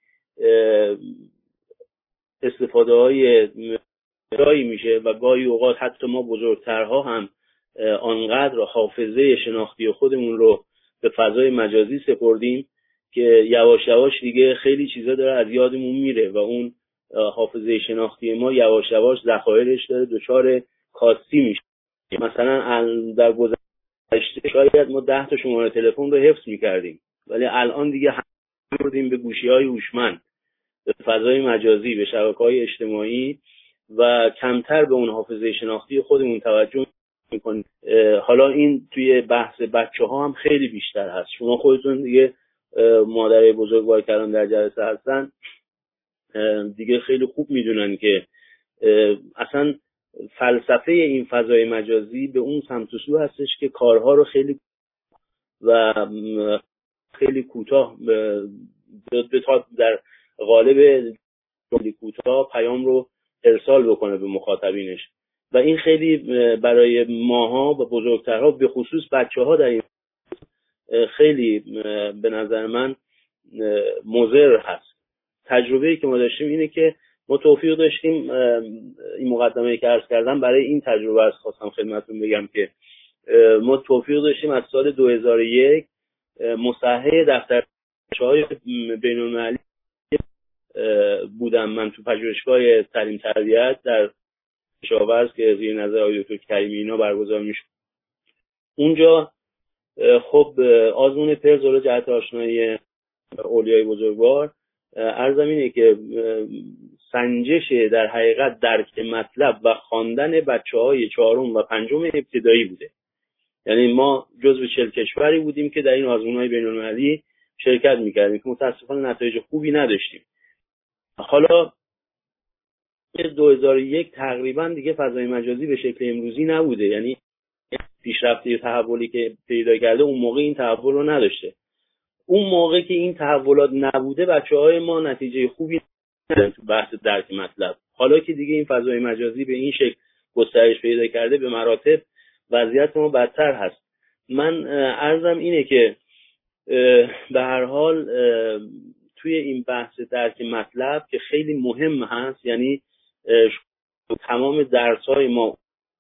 استفاده های رایی میشه و گاهی اوقات حتی ما بزرگترها هم آنقدر حافظه شناختی خودمون رو به فضای مجازی سپردیم که یواش یواش دیگه خیلی چیزا داره از یادمون میره و اون حافظه شناختی ما یواش یواش ذخایرش داره دچار کاستی میشه. مثلا در گذشته شاید ما ده تا شماره تلفن رو حفظ میکردیم، ولی الان دیگه هم بردیم به گوشی‌های هوشمند، به فضای مجازی، به شبکه‌های اجتماعی و کمتر به اون حافظه شناختی خودمون توجه میکنیم. حالا این توی بحث بچه‌ها هم خیلی بیشتر هست. شما خودتون دیگه مادرای بزرگوار کردن در جلسه هستن دیگه خیلی خوب میدونن که اصلا فلسفه این فضای مجازی به اون سمت و سو هستش که کارها رو خیلی و خیلی کوتاه در قالب خیلی کوتاه پیام رو ارسال بکنه به مخاطبینش و این خیلی برای ماها و بزرگترها به خصوص بچه‌ها در این خیلی به نظر من مضر هست. تجربه‌ای که ما داشتیم اینه که ما توفیق داشتیم، این مقدمه‌ای که عرض کردم برای این تجربه است خواستم خدمتتون بگم که ما توفیق داشتیم از سال دو هزار و یک مصحح دفترچه‌های بین‌المللی بودم من تو پژوهشگاه تعلیم تربیت در کشاورز که زیر نظر آقای دکتر کریمی اینا برگزار میشه. اونجا خب آزمون پرز رو جهت آشنایی اولیای بزرگوار عرضم اینه که سنجش در حقیقت درک مطلب و خواندن بچه‌های چهارم و پنجم ابتدایی بوده. یعنی ما جزو چهل کشوری بودیم که در این آزمون‌های بین‌المللی شرکت می‌کردیم که متأسفانه نتایج خوبی نداشتیم. حالا دو هزار و یک تقریبا دیگه فضای مجازی به شکل امروزی نبوده، یعنی پیشرفتی و تحولی که پیدا کرده اون موقع این تحول رو نداشته. اون موقع که این تحولات نبوده بچه‌های ما نتیجه خوبی نداشتن تو بحث درک مطلب. حالا که دیگه این فضای مجازی به این شکل گسترش پیدا کرده به مراتب وضعیت ما بدتر هست. من عرضم اینه که به هر حال توی این بحث درک مطلب که خیلی مهم هست، یعنی تمام درس‌های ما،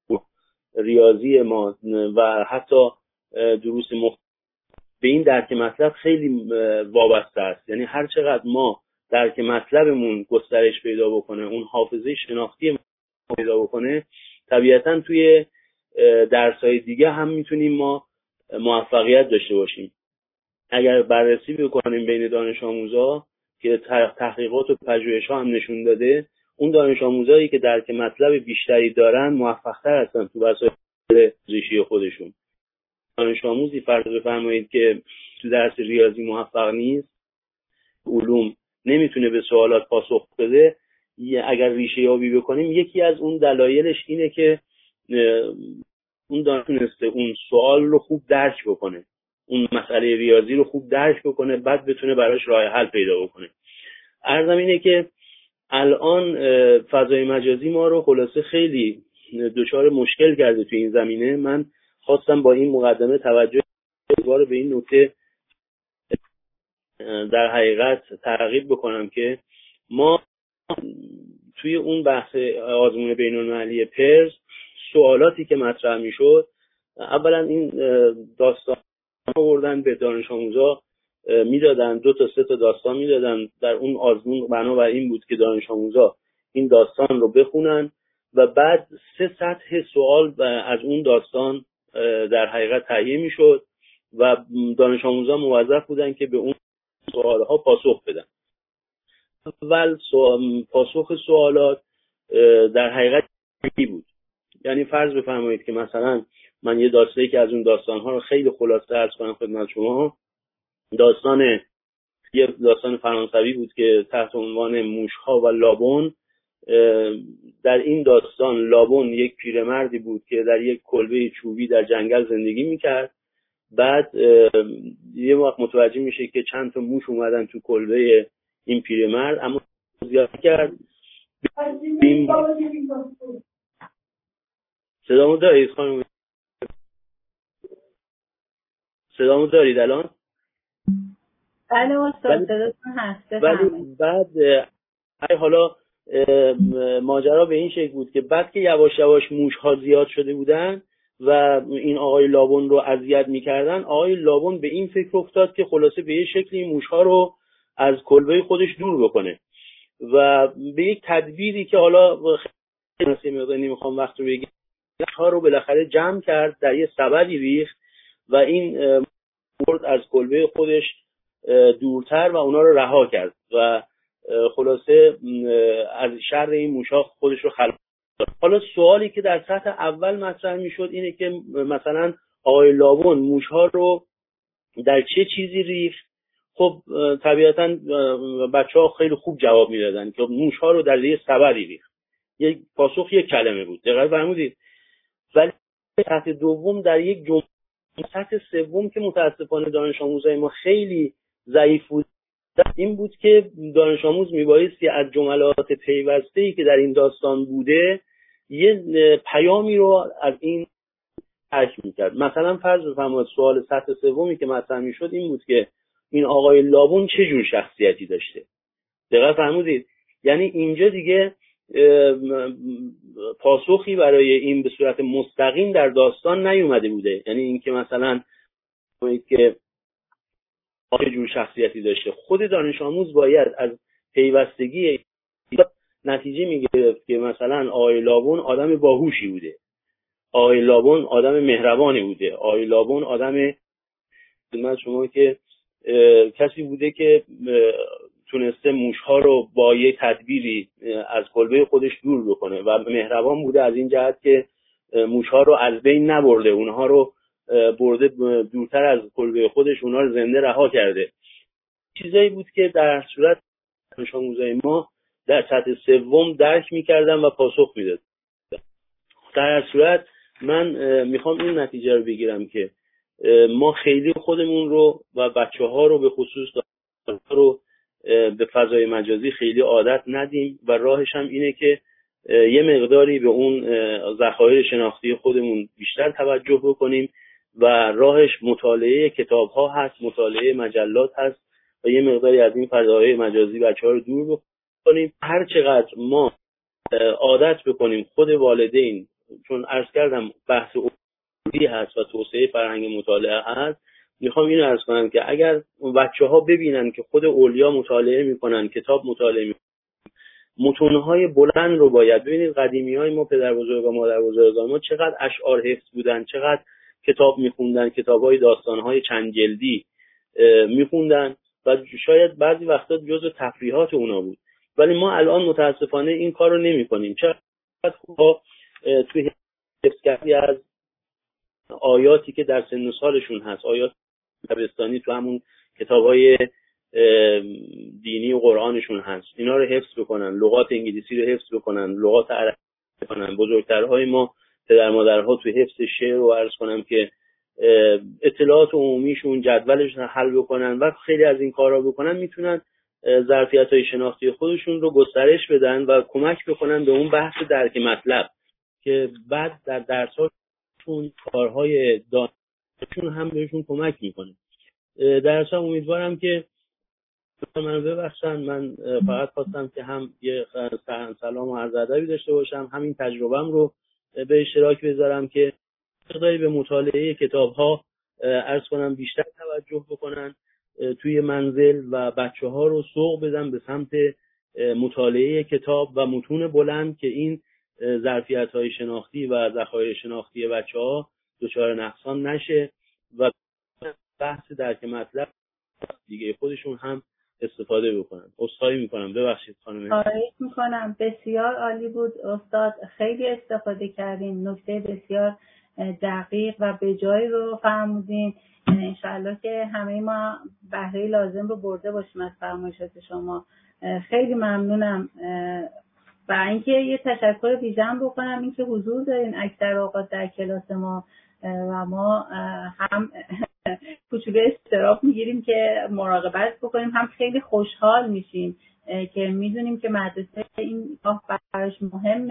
ریاضی ما و حتی دروس مختلف به این درک مطلب خیلی وابسته است. یعنی هر چقدر ما درک مطلبمون گسترش پیدا بکنه، اون حافظه شناختی ما پیدا بکنه، طبیعتاً توی درس‌های دیگه هم میتونیم ما موفقیت داشته باشیم. اگر بررسی بکنیم بین دانش آموزا که تحقیقات و پژوهش‌ها هم نشون داده، اون دانش آموزایی که درک مطلب بیشتری دارن موفق‌تر هستن تو وسایل ریشی خودشون. دانش آموزی فرض بفرمایید که تو درس ریاضی موفق نیست، علوم نمیتونه به سوالات پاسخ بده، اگر ریشه یابی بکنیم یکی از اون دلایلش اینه که اون دانشجو اون سوال رو خوب درک بکنه، اون مسئله ریاضی رو خوب درک بکنه، بعد بتونه براش راه حل پیدا بکنه. عرضم اینه که الان فضای مجازی ما رو خلاصه خیلی دچار مشکل کرده تو این زمینه. من خواستم با این مقدمه توجه بار به این نکته در حقیقت ترغیب بکنم که ما توی اون بحث آزمون بین‌المللی پرز سوالاتی که مطرح میشد، اولا این داستان آوردن به دانش آموزا میدادن، دو تا سه تا داستان میدادن در اون آزمون. بنابر این بود که دانش آموزا این داستان رو بخونن و بعد سه سطح سوال از اون داستان در حقیقت تهیه میشد و دانش آموزا موظف بودن که به اون سوالها پاسخ بدن. اول سوال پاسخ سوالات در حقیقت بود، یعنی فرض بفرمایید که مثلا من یه داستانی که از اون داستان‌ها رو خیلی خلاصه عرض کنم خدمت شما، داستان یه داستان فرانسوی بود که تحت عنوان موش‌ها و لابون. در این داستان لابون یک پیرمردی بود که در یک کلبه چوبی در جنگل زندگی میکرد. بعد یه وقت متوجه میشه که چند تا موش اومدن تو کلبه این پیرمرد، اما زیاد کرد صدامو دارید خانم؟ صدامو دارید الان؟ بله استاد صداتون هست. ولی بعد حالا ماجرا به این شکل بود که بعد که یواش یواش موش‌ها زیاد شده بودن و این آقای لابون رو اذیت می‌کردن، آقای لابون به این فکر افتاد که خلاصه به یه شکلی موش‌ها رو از کلبه خودش دور بکنه و به یک تدبیری که حالا خیلی مقدار نمیخوام وقت رو بگم، موش‌ها رو بالاخره جمع کرد، در یه سبدی ریخت و این برد از کلبه خودش دورتر و اونا رو رها کرد و خلاصه از شر این موش‌ها خودش رو خلاص کرد. حالا سوالی که در سطح اول مطرح میشد اینه که مثلا آقای لابون موش‌ها رو در چه چیزی ریخت؟ خب طبیعتاً بچه‌ها خیلی خوب جواب میدادن که موش‌ها رو در یه سبدی ریخت. یک پاسخ یک کلمه بود. دقیقاً فرمودید. ولی سطح دوم در یک جمله، سطح سوم که متاسفانه دانش آموزای ما خیلی ضعیف بود، این بود که دانش آموز میبایستی از جملات پیوسته‌ای که در این داستان بوده یه پیامی رو از این درک میکرد. مثلا فرض بفرمایید سوال سطح سومی که مطرح میشد این بود که این آقای لابون چه جور شخصیتی داشته. دقیقاً فرمودید. یعنی اینجا دیگه پاسخی برای این به صورت مستقیم در داستان نیومده بوده. یعنی اینکه مثلا بگید که چه جور شخصیتی داشته. خود دانش آموز باید از پیوستگی نتیجه میگرفت که مثلا آقای لابون آدم باهوشی بوده، آقای لابون آدم مهربانی بوده، آقای لابون آدم خدمت شما که کسی بوده که تونسته موش‌ها رو با یه تدبیری از کلبه خودش دور بکنه و مهربان بوده از این جهت که موش‌ها رو از بین نبرده، اونها رو برده دورتر از کلبه خودش، اونها رو زنده رها کرده. چیزایی بود که در صورت دانش آموزای ما در سطح سوم درک می‌کردن و پاسخ می‌دادن. در هر صورت من میخوام این نتیجه رو بگیرم که ما خیلی خودمون رو و بچه‌ها رو به خصوص رو به فضای مجازی خیلی عادت ندیم و راهش هم اینه که یه مقداری به اون ذخایر شناختی خودمون بیشتر توجه بکنیم و راهش مطالعه کتاب‌ها هست، مطالعه مجلات هست و یه مقداری از این فضای مجازی بچه‌ها رو دور بکنیم. هر چقدر ما عادت بکنیم خود والدین، چون عرض کردم بحث اصولی هست و توسعه فرهنگ مطالعه هست، میخوام اینو عرض کنم که اگر بچه‌ها ببینن که خود اولیا مطالعه میکنن، کتاب مطالعه میکنن، متون‌های بلند رو باید ببینید. قدیمی‌های ما، پدر بزرگ و مادر بزرگان ما چقدر اشعار حفظ بودن، چقدر کتاب میخوندن، کتاب‌های داستان‌های چند جلدی میخوندن و شاید بعضی وقتا جزء تفریحات اونا بود. ولی ما الان متاسفانه این کار رو نمی‌کنیم. چقدر خوبا توی حفظ کردی از آیاتی که در سن و سالشون هست، آیات دبستانی تو همون کتاب‌های دینی و قرآنشون هست، اینا رو حفظ بکنن، لغات انگلیسی رو حفظ بکنن، لغات عربی بکنن. بزرگترهای ما پدر مادرها تو حفظ شعر رو عرض کنم که اطلاعات عمومیشون جدولش رو حل بکنن و خیلی از این کارا بکنن، میتونن ظرفیت‌های شناختی خودشون رو گسترش بدن و کمک بکنن به اون بحث درک مطلب که بعد در درس‌هاشون کارهای دانشون هم بهشون کمک میکنه. در اصل امیدوارم که من ببخشن، من فقط خواستم که هم یه سلام و عرض ادبی داشته باشم، همین تجربه‌ام رو به اشتراک بذارم که مقداری به مطالعه کتاب‌ها عرض کنم بیشتر توجه بکنن توی منزل و بچه‌ها رو سوق بدن به سمت مطالعه کتاب و متون بلند که این ظرفیت‌های شناختی و ذخایر شناختی بچه‌ها دچار نقصان نشه و بحث درک مطلب دیگه خودشون هم استفاده بکنن. عذرخواهی میکنم، ببخشید خانم. خواهش میکنم. بسیار عالی بود استاد، خیلی استفاده کردیم، نکته بسیار دقیق و به جای رو فرمودین. انشالله که همه ما بهره لازم رو برده باشیم از فرمایشات شما. خیلی ممنونم. و اینکه یه تشکر ویژه‌ام بکنم اینکه حضور دارین اکثر اوقات در کلاس ما و ما هم کوچولو استراحت میگیریم که مراقبت بکنیم، هم خیلی خوشحال میشیم که میدونیم که مدرسه این راه براش مهمه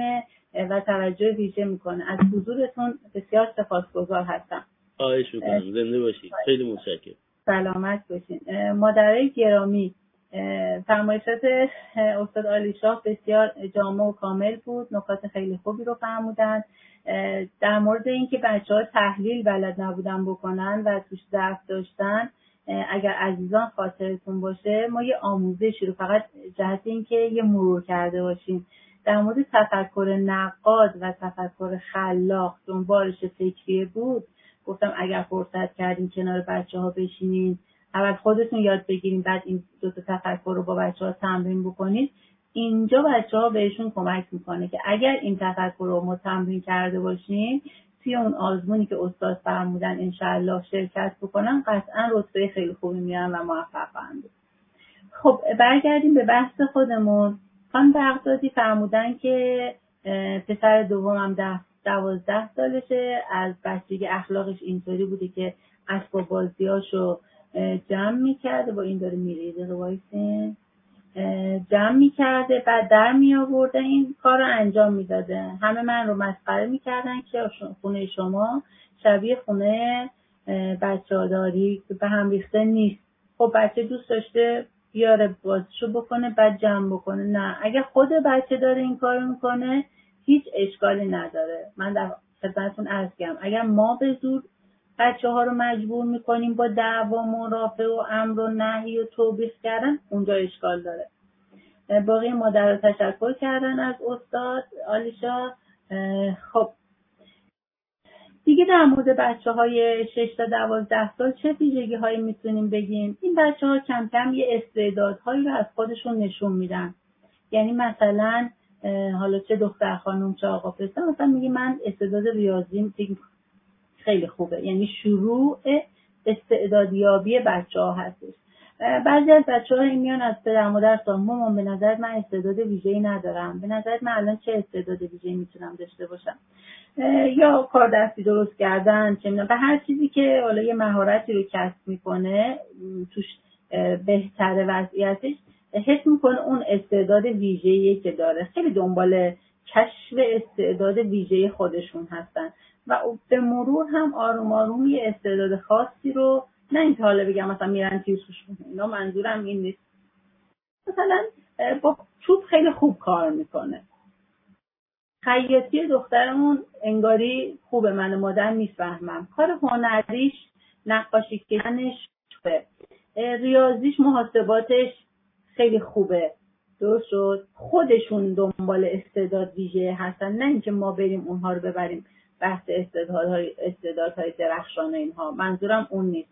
و توجه ویژه میکنه. از حضورتون بسیار سپاسگزار هستم. خواهش میکنم. زنده باشید. خیلی متشکرم. سلامت باشین. مادرای گرامی، فرمایشات استاد عالیشاه بسیار جامع و کامل بود، نکات خیلی خوبی رو فرمودن. در مورد اینکه بچه‌ها تحلیل بلد نبودن بکنن و توش ضعف داشتن، اگر عزیزان خاطرتون باشه ما یه آموزشی رو فقط جهت اینکه یه مرور کرده باشیم در مورد تفکر نقاد و تفکر خلاق دنبالش فکری بود. گفتم اگر فرصت کردین کنار بچه‌ها بشینین، اول خودتون یاد بگیرین، بعد این دو تا تفکر رو با بچه‌ها تمرین بکنید. اینجا بچه‌ها بهشون کمک میکنه که اگر این تفکر رو ما تمرین کرده باشیم توی اون آزمونی که استاد فرمودن انشاءالله شرکت بکنن، قطعا رتبه خیلی خوبی میارن و موفق خواهند بود. خب برگردیم به بحث خودمون. خانم بغدادی فرمودن که پسر دومم ده دوازده سالشه، از بچگی اخلاقش اینطوری بوده که اسباب بازیاشو جمع میکرده، با این داره میریزه رو وایسین جمع میکرده، بعد در میآورده این کار رو انجام میداده. همه من رو مسخره میکردن که خونه شما شبیه خونه بچه ها داری که به هم ریخته نیست. خب بچه دوست داشته بیاره بازشو بکنه بعد جمع بکنه. نه، اگه خود بچه داره این کار میکنه هیچ اشکالی نداره. من در خدمتتون عرض کردم اگر ما به زور بچه ها رو مجبور میکنیم با دعوا مرافع و امر و نهی و توبیخ کردن، اونجا اشکال داره. باقی مادر رو تشکر کردن از استاد عالیشاه. خب دیگه در مورد بچه های شش تا دوازده سال چه ویژگی هایی میتونیم بگیم؟ این بچه ها کم کم یه استعدادهایی رو از خودشون نشون میدن. یعنی مثلا حالا چه دختر خانم چه آقا پسر، مثلا میگه من استعداد ریاضیم خیلی خوبه، یعنی شروع استعدادیابی بچه ها هستش. بعضی از بچه ها این میان از پدر مادر سوال مامان به نظرت من استعداد ویژه‌ای ندارم، به نظرت من الان چه استعداد ویژه‌ای میتونم داشته باشم؟ یا کار دستی درست کردن، چه میدونم، به هر چیزی که حالا یه مهارتی رو کسب میکنه توش بهتره وضعیتش، حس میکنه اون استعداد ویژه‌ای که داره. خیلی دنبال کشف استعداد ویژه خودشون هستن و به مرور هم آروم آروم یه استعداد خاصی رو، نه اینکه حالا بگم مثلا میرن تیرسوش میکنن، اینا منظورم این نیست، مثلا با چوب خیلی خوب کار میکنه. خیاطی دخترمون انگاری خوبه، من مادر میفهمم. کار هنریش نقاشی کشیدنش خوبه، ریاضیش محاسباتش خیلی خوبه. درست شد. خودشون دنبال استعداد ویژه هستن، نه اینکه ما بریم اونها رو ببریم بحث استعدادهای استعدادهای درخشان اینها. منظورم اون نیست،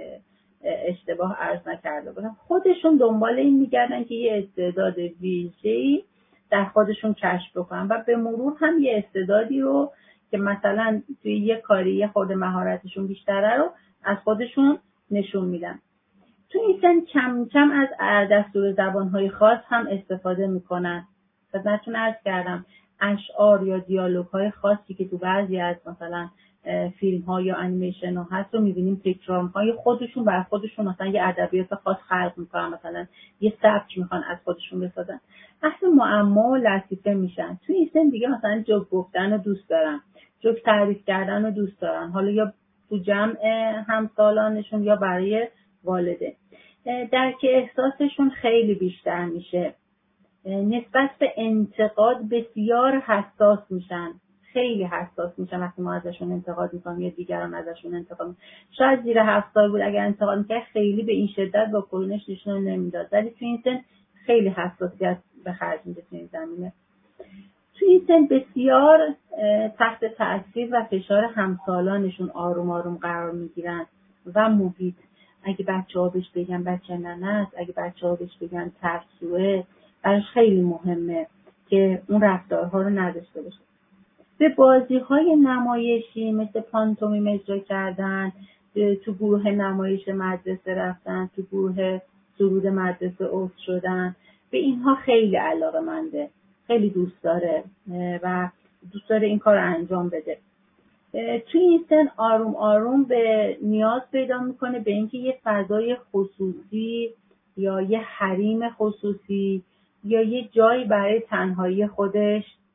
اشتباه عرض نکرده بودم. خودشون دنبال این میگردن که یه استعداد ویژه‌ای در خودشون کشف بکنن و به مرور هم یه استعدادی رو که مثلا توی یه کاری یه خورده مهارتشون بیشتره رو از خودشون نشون میدن. تو این سن کم کم از دستور زبانهای خاص هم استفاده میکنن. خدمتتون عرض کردم اشعار یا دیالوگ‌های خاصی که تو بعضی از مثلا فیلم ها یا انیمیشن ها هست رو میبینیم تکرارهای خودشون بر خودشون مثلا یه ادبیات خاص خلق میکنن، مثلا یه سبک میخوان از خودشون بسازن، اصلا معما و لطیفه میشن. تو این سن دیگه مثلا جوک گفتن رو دوست دارن، جوک تعریف کردن رو دوست دارن، حالا یا تو جمع همسالانشون یا برای والده. درک احساسشون خیلی بیشتر میشه، نسبت به انتقاد بسیار حساس میشن، خیلی حساس میشن وقتی ما ازشون انتقاد میکنیم یا دیگران ازشون انتقاد میکنن. شاید زیر هفت سال بود اگر انتقاد میکرد خیلی به این شدت با کرونش نشون نمیداد، ولی تو این سن خیلی حساسیت به خرج میده. تو این زمینه تو این سن بسیار تحت تاثیر و فشار همسالانشون آروم آروم قرار میگیرن و محیط. اگه بچه ها بهش بگن بچه ننه است، اگه بچه ها بهش بگن ترسوه، براش خیلی مهمه که اون رفتارها رو نداشته باشه. به بازی های نمایشی مثل پانتومیم اجرا کردن، تو گروه نمایش مدرسه رفتن، تو گروه سرود مدرسه عضو شدن، به اینها خیلی علاقه منده، خیلی دوست داره و دوست داره این کار رو انجام بده. توی این سن آروم آروم به نیاز پیدا میکنه به اینکه یه فضای خصوصی یا یه حریم خصوصی یا یه جایی برای تنهایی خودش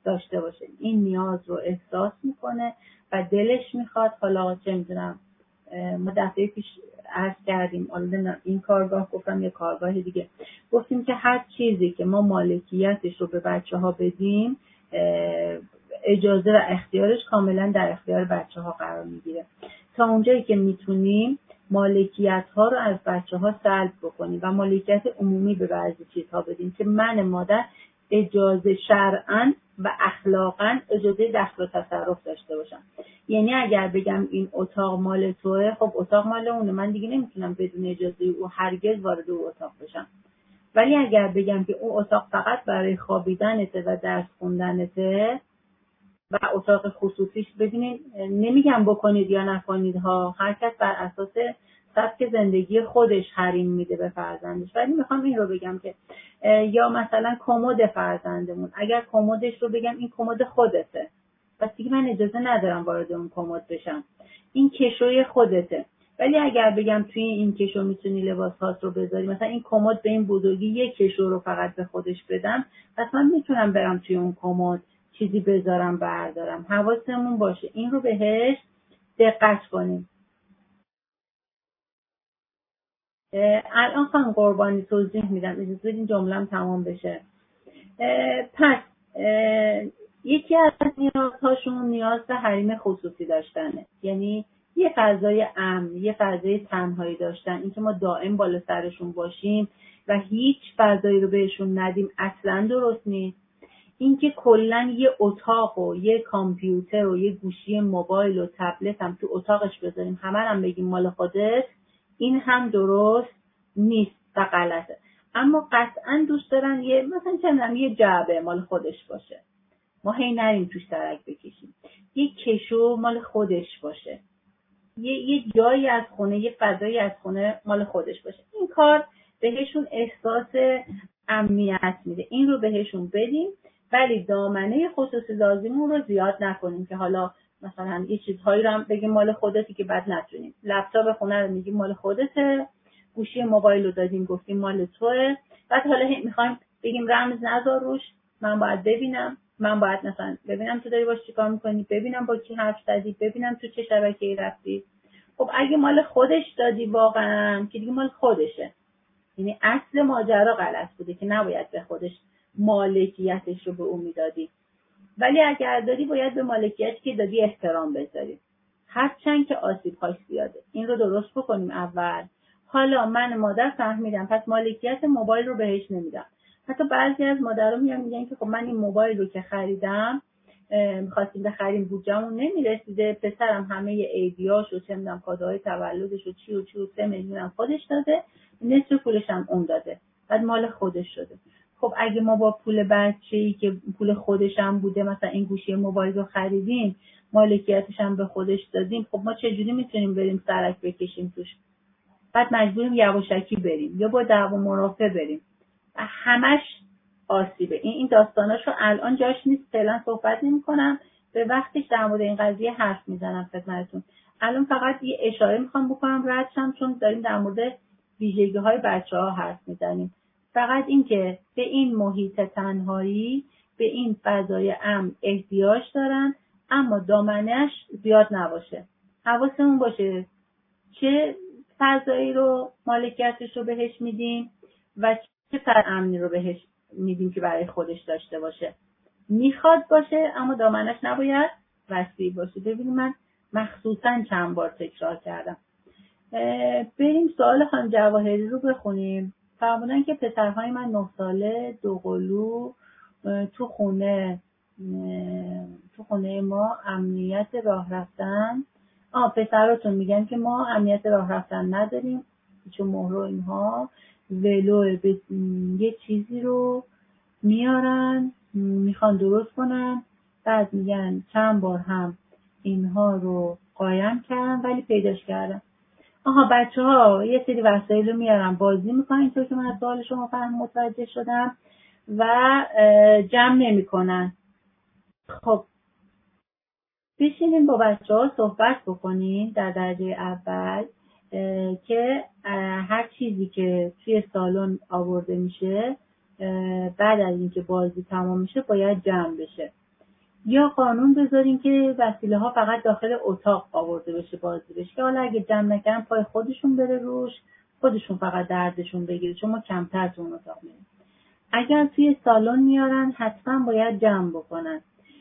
داشته باشه. این نیاز رو احساس میکنه و دلش میخواد. حالا چه میدونم ما دفعه پیش عرض کردیم، حالا این کارگاه گفتم یه کارگاه دیگه گفتیم که هر چیزی که ما مالکیتش رو به بچه ها بدیم اجازه و اختیارش کاملا در اختیار بچه ها قرار میگیره. تا اونجایی که میتونیم مالکیت ها رو از بچه ها سلب بکنیم و مالکیت عمومی به بعضی چیزها بدیم که من مادر اجازه شرعاً و اخلاقاً اجازه دخل و تصرف داشته باشم. یعنی اگر بگم این اتاق مال توه، خب اتاق مال اونه، من دیگه نمیتونم بدون اجازه او هرگز وارد او اتاق بشم. ولی اگر بگم که اون اتاق فقط برای خوابیدنته و درس خوندنته و اتاق خصوصیش، ببینید نمیگم بکنید یا نکنید ها، هر کس بر اساس سبک زندگی خودش حریم میده به فرزندش، ولی میخوام این رو بگم که یا مثلا کمد فرزندمون، اگر کمدش رو بگم این کمد خودته، پس دیگه من اجازه ندارم وارد اون کمد بشم، این کشوی خودته. ولی اگر بگم توی این کشو میتونی لباسات رو بذاری، مثلا این کمد به این بزرگی یک کشو رو فقط به خودش بدم، پس من میتونم برم توی اون کمد چیزی بذارم بردارم. حواسمون باشه این رو بهش دقت کنیم. الان خانم قربانی توضیح میدم، اجازه بدین جمله‌ام تمام بشه. پس یکی از نیازهاشون نیاز به حریم خصوصی داشتنه، یعنی یه فضای امن، یه فضای تنهایی داشتن، اینکه ما دائم بالا سرشون باشیم و هیچ فضایی رو بهشون ندیم اصلا درست نیست. اینکه کلا یه اتاق و یه کامپیوتر و یه گوشی موبایل و تبلت هم تو اتاقش بذاریم همه هم بگیم مال خودت، این هم درست نیست و غلطه. اما قطعا دوست دارن یه مثلا چندم یه جعبه مال خودش باشه، ما هی نریم توش ترک بکشیم، یه کشو مال خودش باشه، یه یه جایی از خونه، یه فضایی از خونه مال خودش باشه. این کار بهشون احساس امنیت میده، این رو بهشون بدیم، ولی دامنه خصوصی لازمون رو زیاد نکنیم که حالا مثلا یه چیزهایی رو هم بگیم مال خودتی که بعد نتونیم. لپتاپ خونه رو میگیم مال خودته، گوشی موبایل رو دادیم گفتیم مال توه، بعد حالا میخوایم بگیم رمز نذار روش، من باید ببینم، من باید مثلا ببینم تو داری باش چیکار میکنی، ببینم با کی حرف زدی، ببینم تو چه شبکه‌ای رفتی. خب اگه مال خودش دادی واقعا که دیگه مال خودشه، یعنی اصل ماجرا غلط بوده که نباید به خودش مالکیتش رو به اون میدادی. ولی اگر دادی باید به مالکیتی که دادی احترام بذاری، هرچند که آسیب‌هاش زیاده. این رو درست بکنیم اول. حالا من مادر فهمیدم پس مالکیت موبایل رو بهش نمیدم. حتی بعضی از مادرها میان میگن که خب من این موبایل رو که خریدم، می‌خواستیم بخریم بودجه‌مون نمیرسیده، پسرم همه ایدیاشو چه میدونم کادوهای تولدش و چی و چی و سه میلیون خودش داده، نصف پولش هم اون داده، بعد مال خودش شده. خب اگه ما با پول بچه‌ای که پول خودش هم بوده مثلا این گوشی موبایل رو خریدیم، مالکیتش هم به خودش دادیم، خب ما چجوری میتونیم بریم سرک بکشیم توش؟ بعد مجبوریم یواشکی بریم یا با دعوا مرافعه بریم و همش آسیبه. این این داستاناشو الان جاش نیست، فعلا صحبت نمی‌کنم، به وقتش در مورد این قضیه حرف میزنم خدمتتون. الان فقط یه اشاره میخوام بکنم رد شم، چون داریم در مورد ویژگی‌های بچه‌ها حرف میزنیم. فقط این که به این محیط تنهایی، به این فضای امن احتیاج دارن، اما دامنه‌اش زیاد نباشه. حواسمون باشه چه فضایی رو مالکیتش رو بهش میدیم و چه فضای امنی رو بهش میدیم که برای خودش داشته باشه. میخواد باشه اما دامنش نباید وسیع باشه. ببینید من مخصوصا چند بار تکرار کردم. بریم سوال خانم جواهری رو بخونیم. فرمودن که پسرهای من نه ساله دو قلو تو خونه تو خونه ما امنیت راه رفتن. آه پسراتون میگن که ما امنیت راه رفتن نداریم، چون مهر و اینها ولو یه چیزی رو میارن میخوان درست کنن، بعد میگن چند بار هم اینها رو قایم کردن ولی پیداش کردن. آها بچه ها یه سری وسایل رو میارن بازی میکنن، اینطور که من از سوال شما فهم متوجه شدم، و جمع نمی کنن. خب بشینین با بچه ها صحبت بکنین در درجه اول که هر چیزی که توی سالن آورده میشه بعد از اینکه بازی تمام میشه باید جمع بشه. یا قانون بذاریم که وسیله ها فقط داخل اتاق آورده بشه بازی بشه که حالا اگه جمع نکردن پای خودشون بره روش، خودشون فقط دردشون بگیره چون ما کمتر تو اون اتاق میریم. اگر توی سالن میارن حتما باید جمع بکنن.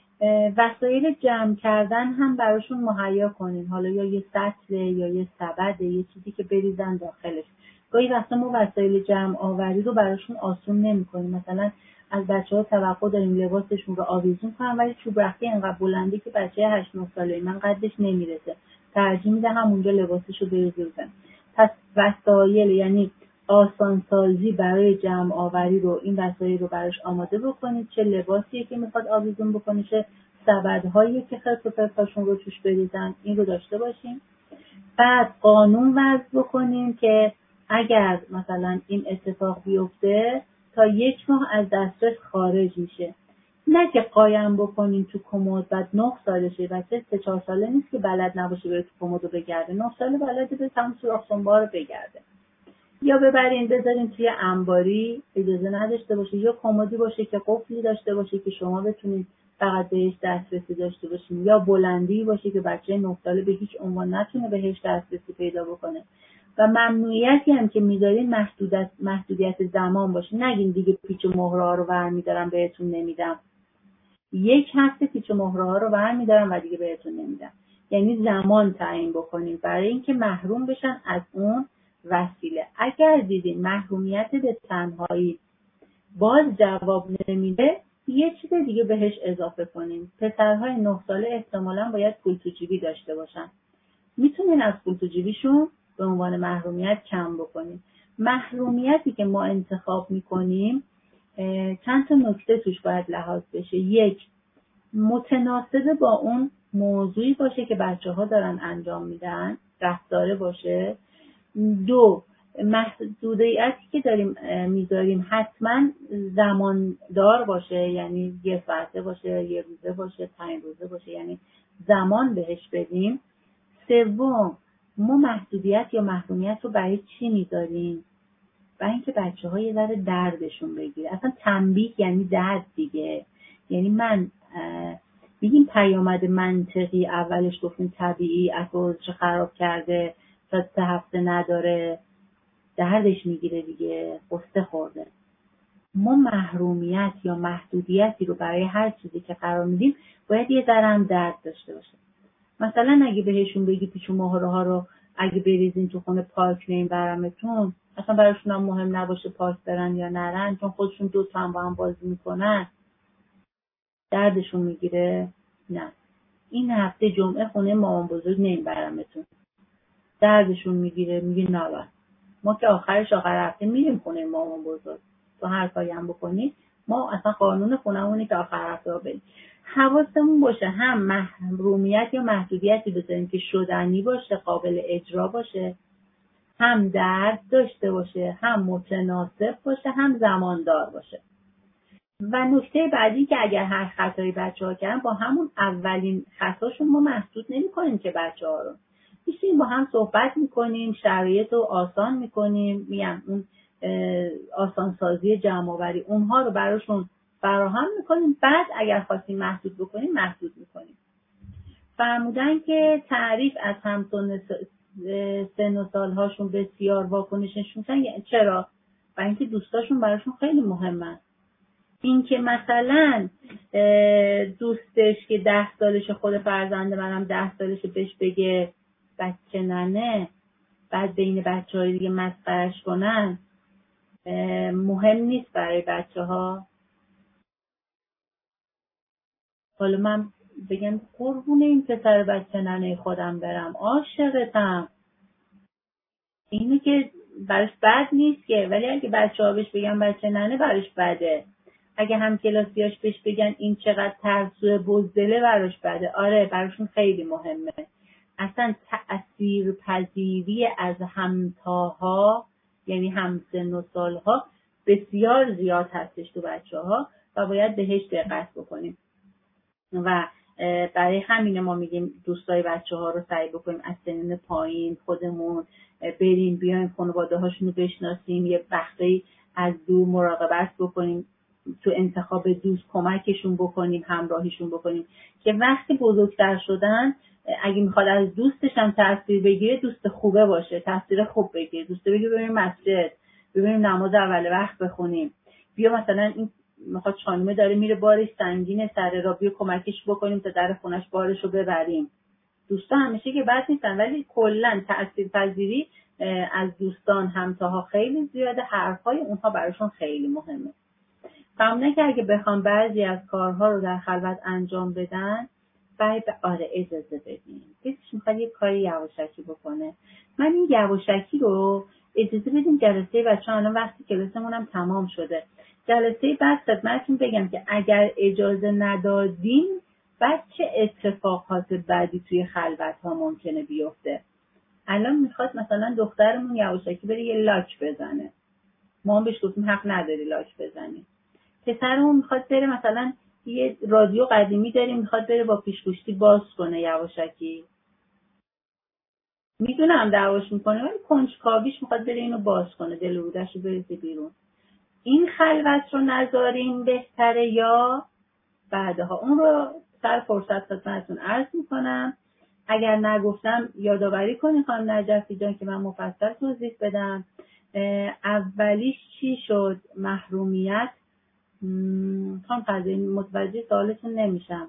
وسایل جمع کردن هم براشون مهیا کنین، حالا یا یه سطل یا یه سبد، یه چیزی که بریزن داخلش. گاهی وقتا ما وسایل جمع آوری رو براشون آسون نمی‌کنیم. مثلا از بچه‌ها توقع داریم لباسشون رو آویزون کنن ولی چوب رختی انقدر بلندی که بچه هشت نه ساله من قدش نمیرسه، ترجیح میده همونجا لباسش رو بریزه بزن. پس وسایل یعنی آسانسازی برای جمع آوری رو، این وسایل رو براش آماده بکنید، چه لباسیه که میخواد آویزون بکنه، چه سبدهایی که خرس و پرتاشون رو توش بریزن، این رو داشته باشیم. بعد قانون وضع بکنیم که اگر مثلا این اتفاق بیفته تا یک ماه از دسترس خارج میشه. نه که قایم بکنیم تو کمد، بعد نه سالشه، بچه سه چهار ساله نیست که بلد نباشه بره تو کمد رو بگرده، نه ساله بلده به تمام سوراخ سنبار رو بگرده. یا ببرین بذارین توی انباری، اجازه نداشته باشه، یا کمدی باشه که قفلی داشته باشه که شما بتونید فقط بهش دسترسی داشته باشین، یا بلندی باشه که بچه نه ساله به هیچ عنوان نتونه بهش دسترسی پیدا بکنه. و ممنوعیتی هم که میذارین محدودیت محدودیت زمان باشه. نگین دیگه پیچ و مهره ها رو برمی‌دارم بهتون نمیدم. یک هفته پیچ و مهره ها رو برمی‌دارم و دیگه بهتون نمیدم. یعنی زمان تعیین بکنین برای اینکه محروم بشن از اون وسیله. اگر دیدین محرومیت به تنهایی باز جواب نمیده، یه چیز دیگه بهش اضافه کنین. پسرهای نه ساله احتمالاً باید پول تو جیبی داشته باشن. میتونین از پول تو جیبیشون به عنوان محرومیت کم بکنین. محرومیتی که ما انتخاب میکنیم چند تا نکته توش باید لحاظ بشه. یک، متناسب با اون موضوعی باشه که بچه ها دارن انجام میدن، رفتاره باشه. دو، محدودیتی که داریم میذاریم حتما زماندار باشه، یعنی یه ساعته باشه، یه روزه باشه، پنج روزه باشه، یعنی زمان بهش بدیم. سوم، ما محدودیت یا محرومیت رو برای چی میذاریم؟ برای اینکه بچه ها یه ذره دردشون بگیره. اصلا تنبیه یعنی درد دیگه. یعنی من بگیم پیامد منطقی، اولش گفتیم طبیعی، افرادش خراب کرده تا سه هفته نداره، دردش میگیره دیگه، قصه خورده. ما محرومیت یا محدودیتی رو برای هر چیزی که قرار میدیم باید یه ذره هم درد داشته باشه. مثلا اگه بهشون بگی پیچ و مهره ها رو اگه بریزین تو خونه پارک نیم برمتون، اصلا براشون هم مهم نباشه پارک برن یا نرن چون خودشون دو تا هم با هم بازی میکنن، دردشون میگیره؟ نه. این هفته جمعه خونه مامان بزرگ نیم برمتون، دردشون میگیره؟ میگه نه. ما که آخرش آخر هفته میریم خونه مامان بزرگ، تو هر کاری هم بکنی ما اصلا قانون خونمونه که آخر هفته ها بریم. حواسمون باشه هم محرومیت یا محدودیتی بذاریم که شدنی باشه، قابل اجرا باشه، هم درد داشته باشه، هم متناسب باشه، هم زماندار باشه. و نکته بعدی که اگر هر خطایی بچه ها کردن با همون اولین خطاشون ما محدود نمی کنیم که بچه ها رو میشیم با هم صحبت میکنیم، شرایط رو آسان میکنیم، میگم اون آسانسازی جمع آوری اونها رو براشون فراهم میکنیم. بعد اگر خواستیم محدود بکنیم محدود میکنیم. فرمودن که تعریف از همسن سن و سالهاشون بسیار واکنش نشون میدن. یعنی چرا؟ برای اینکه دوستاشون براشون خیلی مهمن. این که مثلا دوستش که ده سالش خود فرزند منم ده سالش بهش بگه بچه ننه، بعد بین بچه های دیگه مسخرش کنن، مهم نیست برای بچه ها. حالا من بگم قربون این پسر بچه ننه خودم برم، عاشقتم، اینو که برش بد نیست که، ولی اگه بچه ها بهش بگن بچه ننه برش بده. اگه هم کلاسیاش بهش بگن این چقدر ترسوه بزدله براش بده. آره براشون خیلی مهمه. اصلا تأثیر پذیری از همتاها یعنی همسن و سالها بسیار زیاد هستش تو بچه ها و باید بهش دقت بکنیم. و برای همینه ما میگیم دوستای بچه ها رو سعی بکنیم از سنین پایین خودمون بریم بیایم خانواده هاشون رو بشناسیم، یه وقتی از دور مراقبت بکنیم. تو انتخاب دوست کمکشون بکنیم، همراهیشون بکنیم که وقتی بزرگتر شدن اگه میخواد از دوستش هم تاثیر بگیره، دوست خوبه باشه، تاثیر خوب بگیره، دوست بگیره بریم مسجد، ببینیم نماز اول وقت بخونیم، بیا مثلا این میخواد خانومه داره میره بارش سنگینه سر را، بیا کمکش بکنیم تا در خونش بارشو ببریم. دوستا همیشه که بد نیستن، ولی کلا تاثیرپذیری از دوستان همتاها خیلی زیاده، حرفای اونها براشون خیلی مهمه. فهمونه که اگه بخوام بعضی از کارها رو در خلوت انجام بدن، باید آره اجازه بدیم. کسیش میخواد یه کاری یواشکی بکنه، من این یواشکی رو اجازه بدیم جلسه بچه ها. الان وقتی کلاسمون هم تمام شده، جلسه بعد خدمتتون بگم که اگر اجازه ندادیم بعد چه اتفاقات بعدی توی خلوت ها ممکنه بیفته. الان میخواد مثلا دخترمون یواشکی بره یه لاک بزنه، ما هم بهش گفتیم حق نداری لاک بزنی. پسرمون میخواد بره مثلا یه رادیو قدیمی داریم میخواد بره با پیشگوشتی باز کنه یواشکی، میدونم دعواش میکنه ولی کنجکاویش میخواد بره اینو باز کنه، دل رودش رو بریزه بیرون. این خلوت رو نذاریم بهتره یا بعدها؟ اون رو سر فرصت خدمتتون عرض میکنم. اگر نگفتم یادآوری کنید خانم نجفی جان که من مفصل توضیح بدم. اولیش چی شد؟ محرومیت. خانم قضایی متوجه سوالتون نمیشم.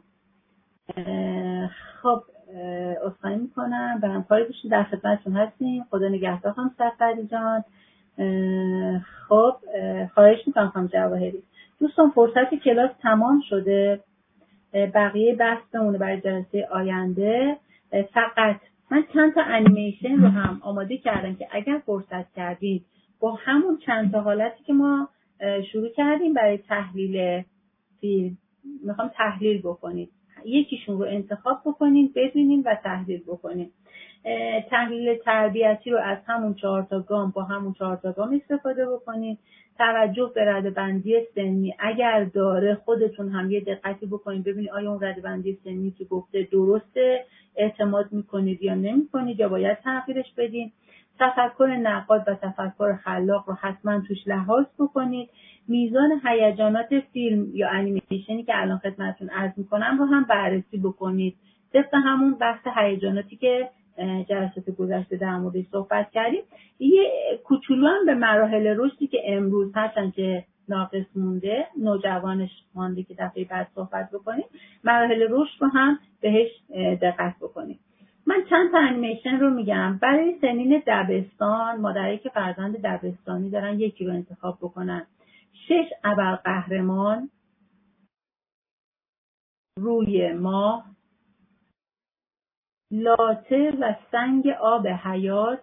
خب عذرخواهی میکنم، برام کاری بشین، در خدمتتون هستیم. خدا نگهدار خانم سفری جان. خب خواهش میکنم خانم جواهری. دوستان فرصت کلاس تمام شده، بقیه بحثمونه برای جلسه آینده. فقط من چند تا انیمیشن رو هم آماده کردم که اگر فرصت کردید با همون چند تا حالتی که ما شروع کردیم برای تحلیل فیلم میخوام تحلیل بکنید، یکیشون رو انتخاب بکنید ببینید و تحلیل بکنید. تحلیل تربیتی رو از همون چهار تا گام با همون چهار تا گام استفاده بکنید. توجه به رده‌بندی سنی اگر داره خودتون هم یه دقتی بکنید ببینید آیا اون رده‌بندی سنی که گفته درسته، اعتماد میکنید یا نمیکنید یا باید تغییرش بدین. تفکر نقاد و تفکر خلاق رو حتما توش لحاظ بکنید. میزان هیجانات فیلم یا انیمیشنی که الان خدمتتون عرض میکنم رو هم بررسی بکنید، طبق همون بحث هیجاناتی که جلسات گذشته در موردش صحبت کردیم. یه کوچولو هم به مراحل رشدی که امروز هستن که ناقص مونده، نوجوانش مانده که دفعه بعد صحبت بکنیم، مراحل رشد رو هم بهش دقت بکنیم. من چند تا انیمیشن رو میگم برای سنین دبستان. مادرایی که فرزند دبستانی دارن یکی رو انتخاب بکنن. شش ابرقهرمان، روی ماه، لاته و سنگ آب حیات.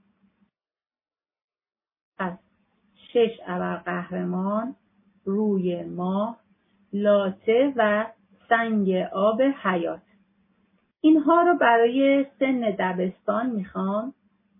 پس شش ابرقهرمان، روی ماه، لاته و سنگ آب حیات. اینها رو برای سن دبستان میخوام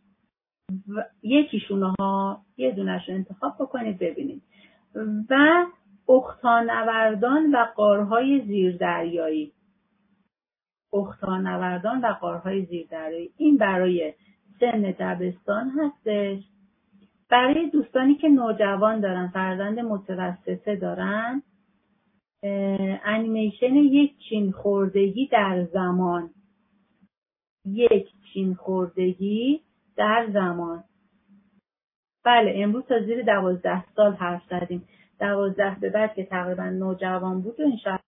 یکیشون ها یه دونش رو انتخاب بکنید ببینید. و اختانوردان و غارهای زیردریایی. اختانوردان و غارهای زیردریایی این برای سن دبستان هستش. برای دوستانی که نوجوان دارن، فرزند متوسطه دارن، انیمیشن یک چین خوردگی در زمان. یک چین خوردگی در زمان. بله امروز تا زیر دوازده سال حرف زدیم. دوازده به بعد که تقریبا نوجوان بود و انشاءالله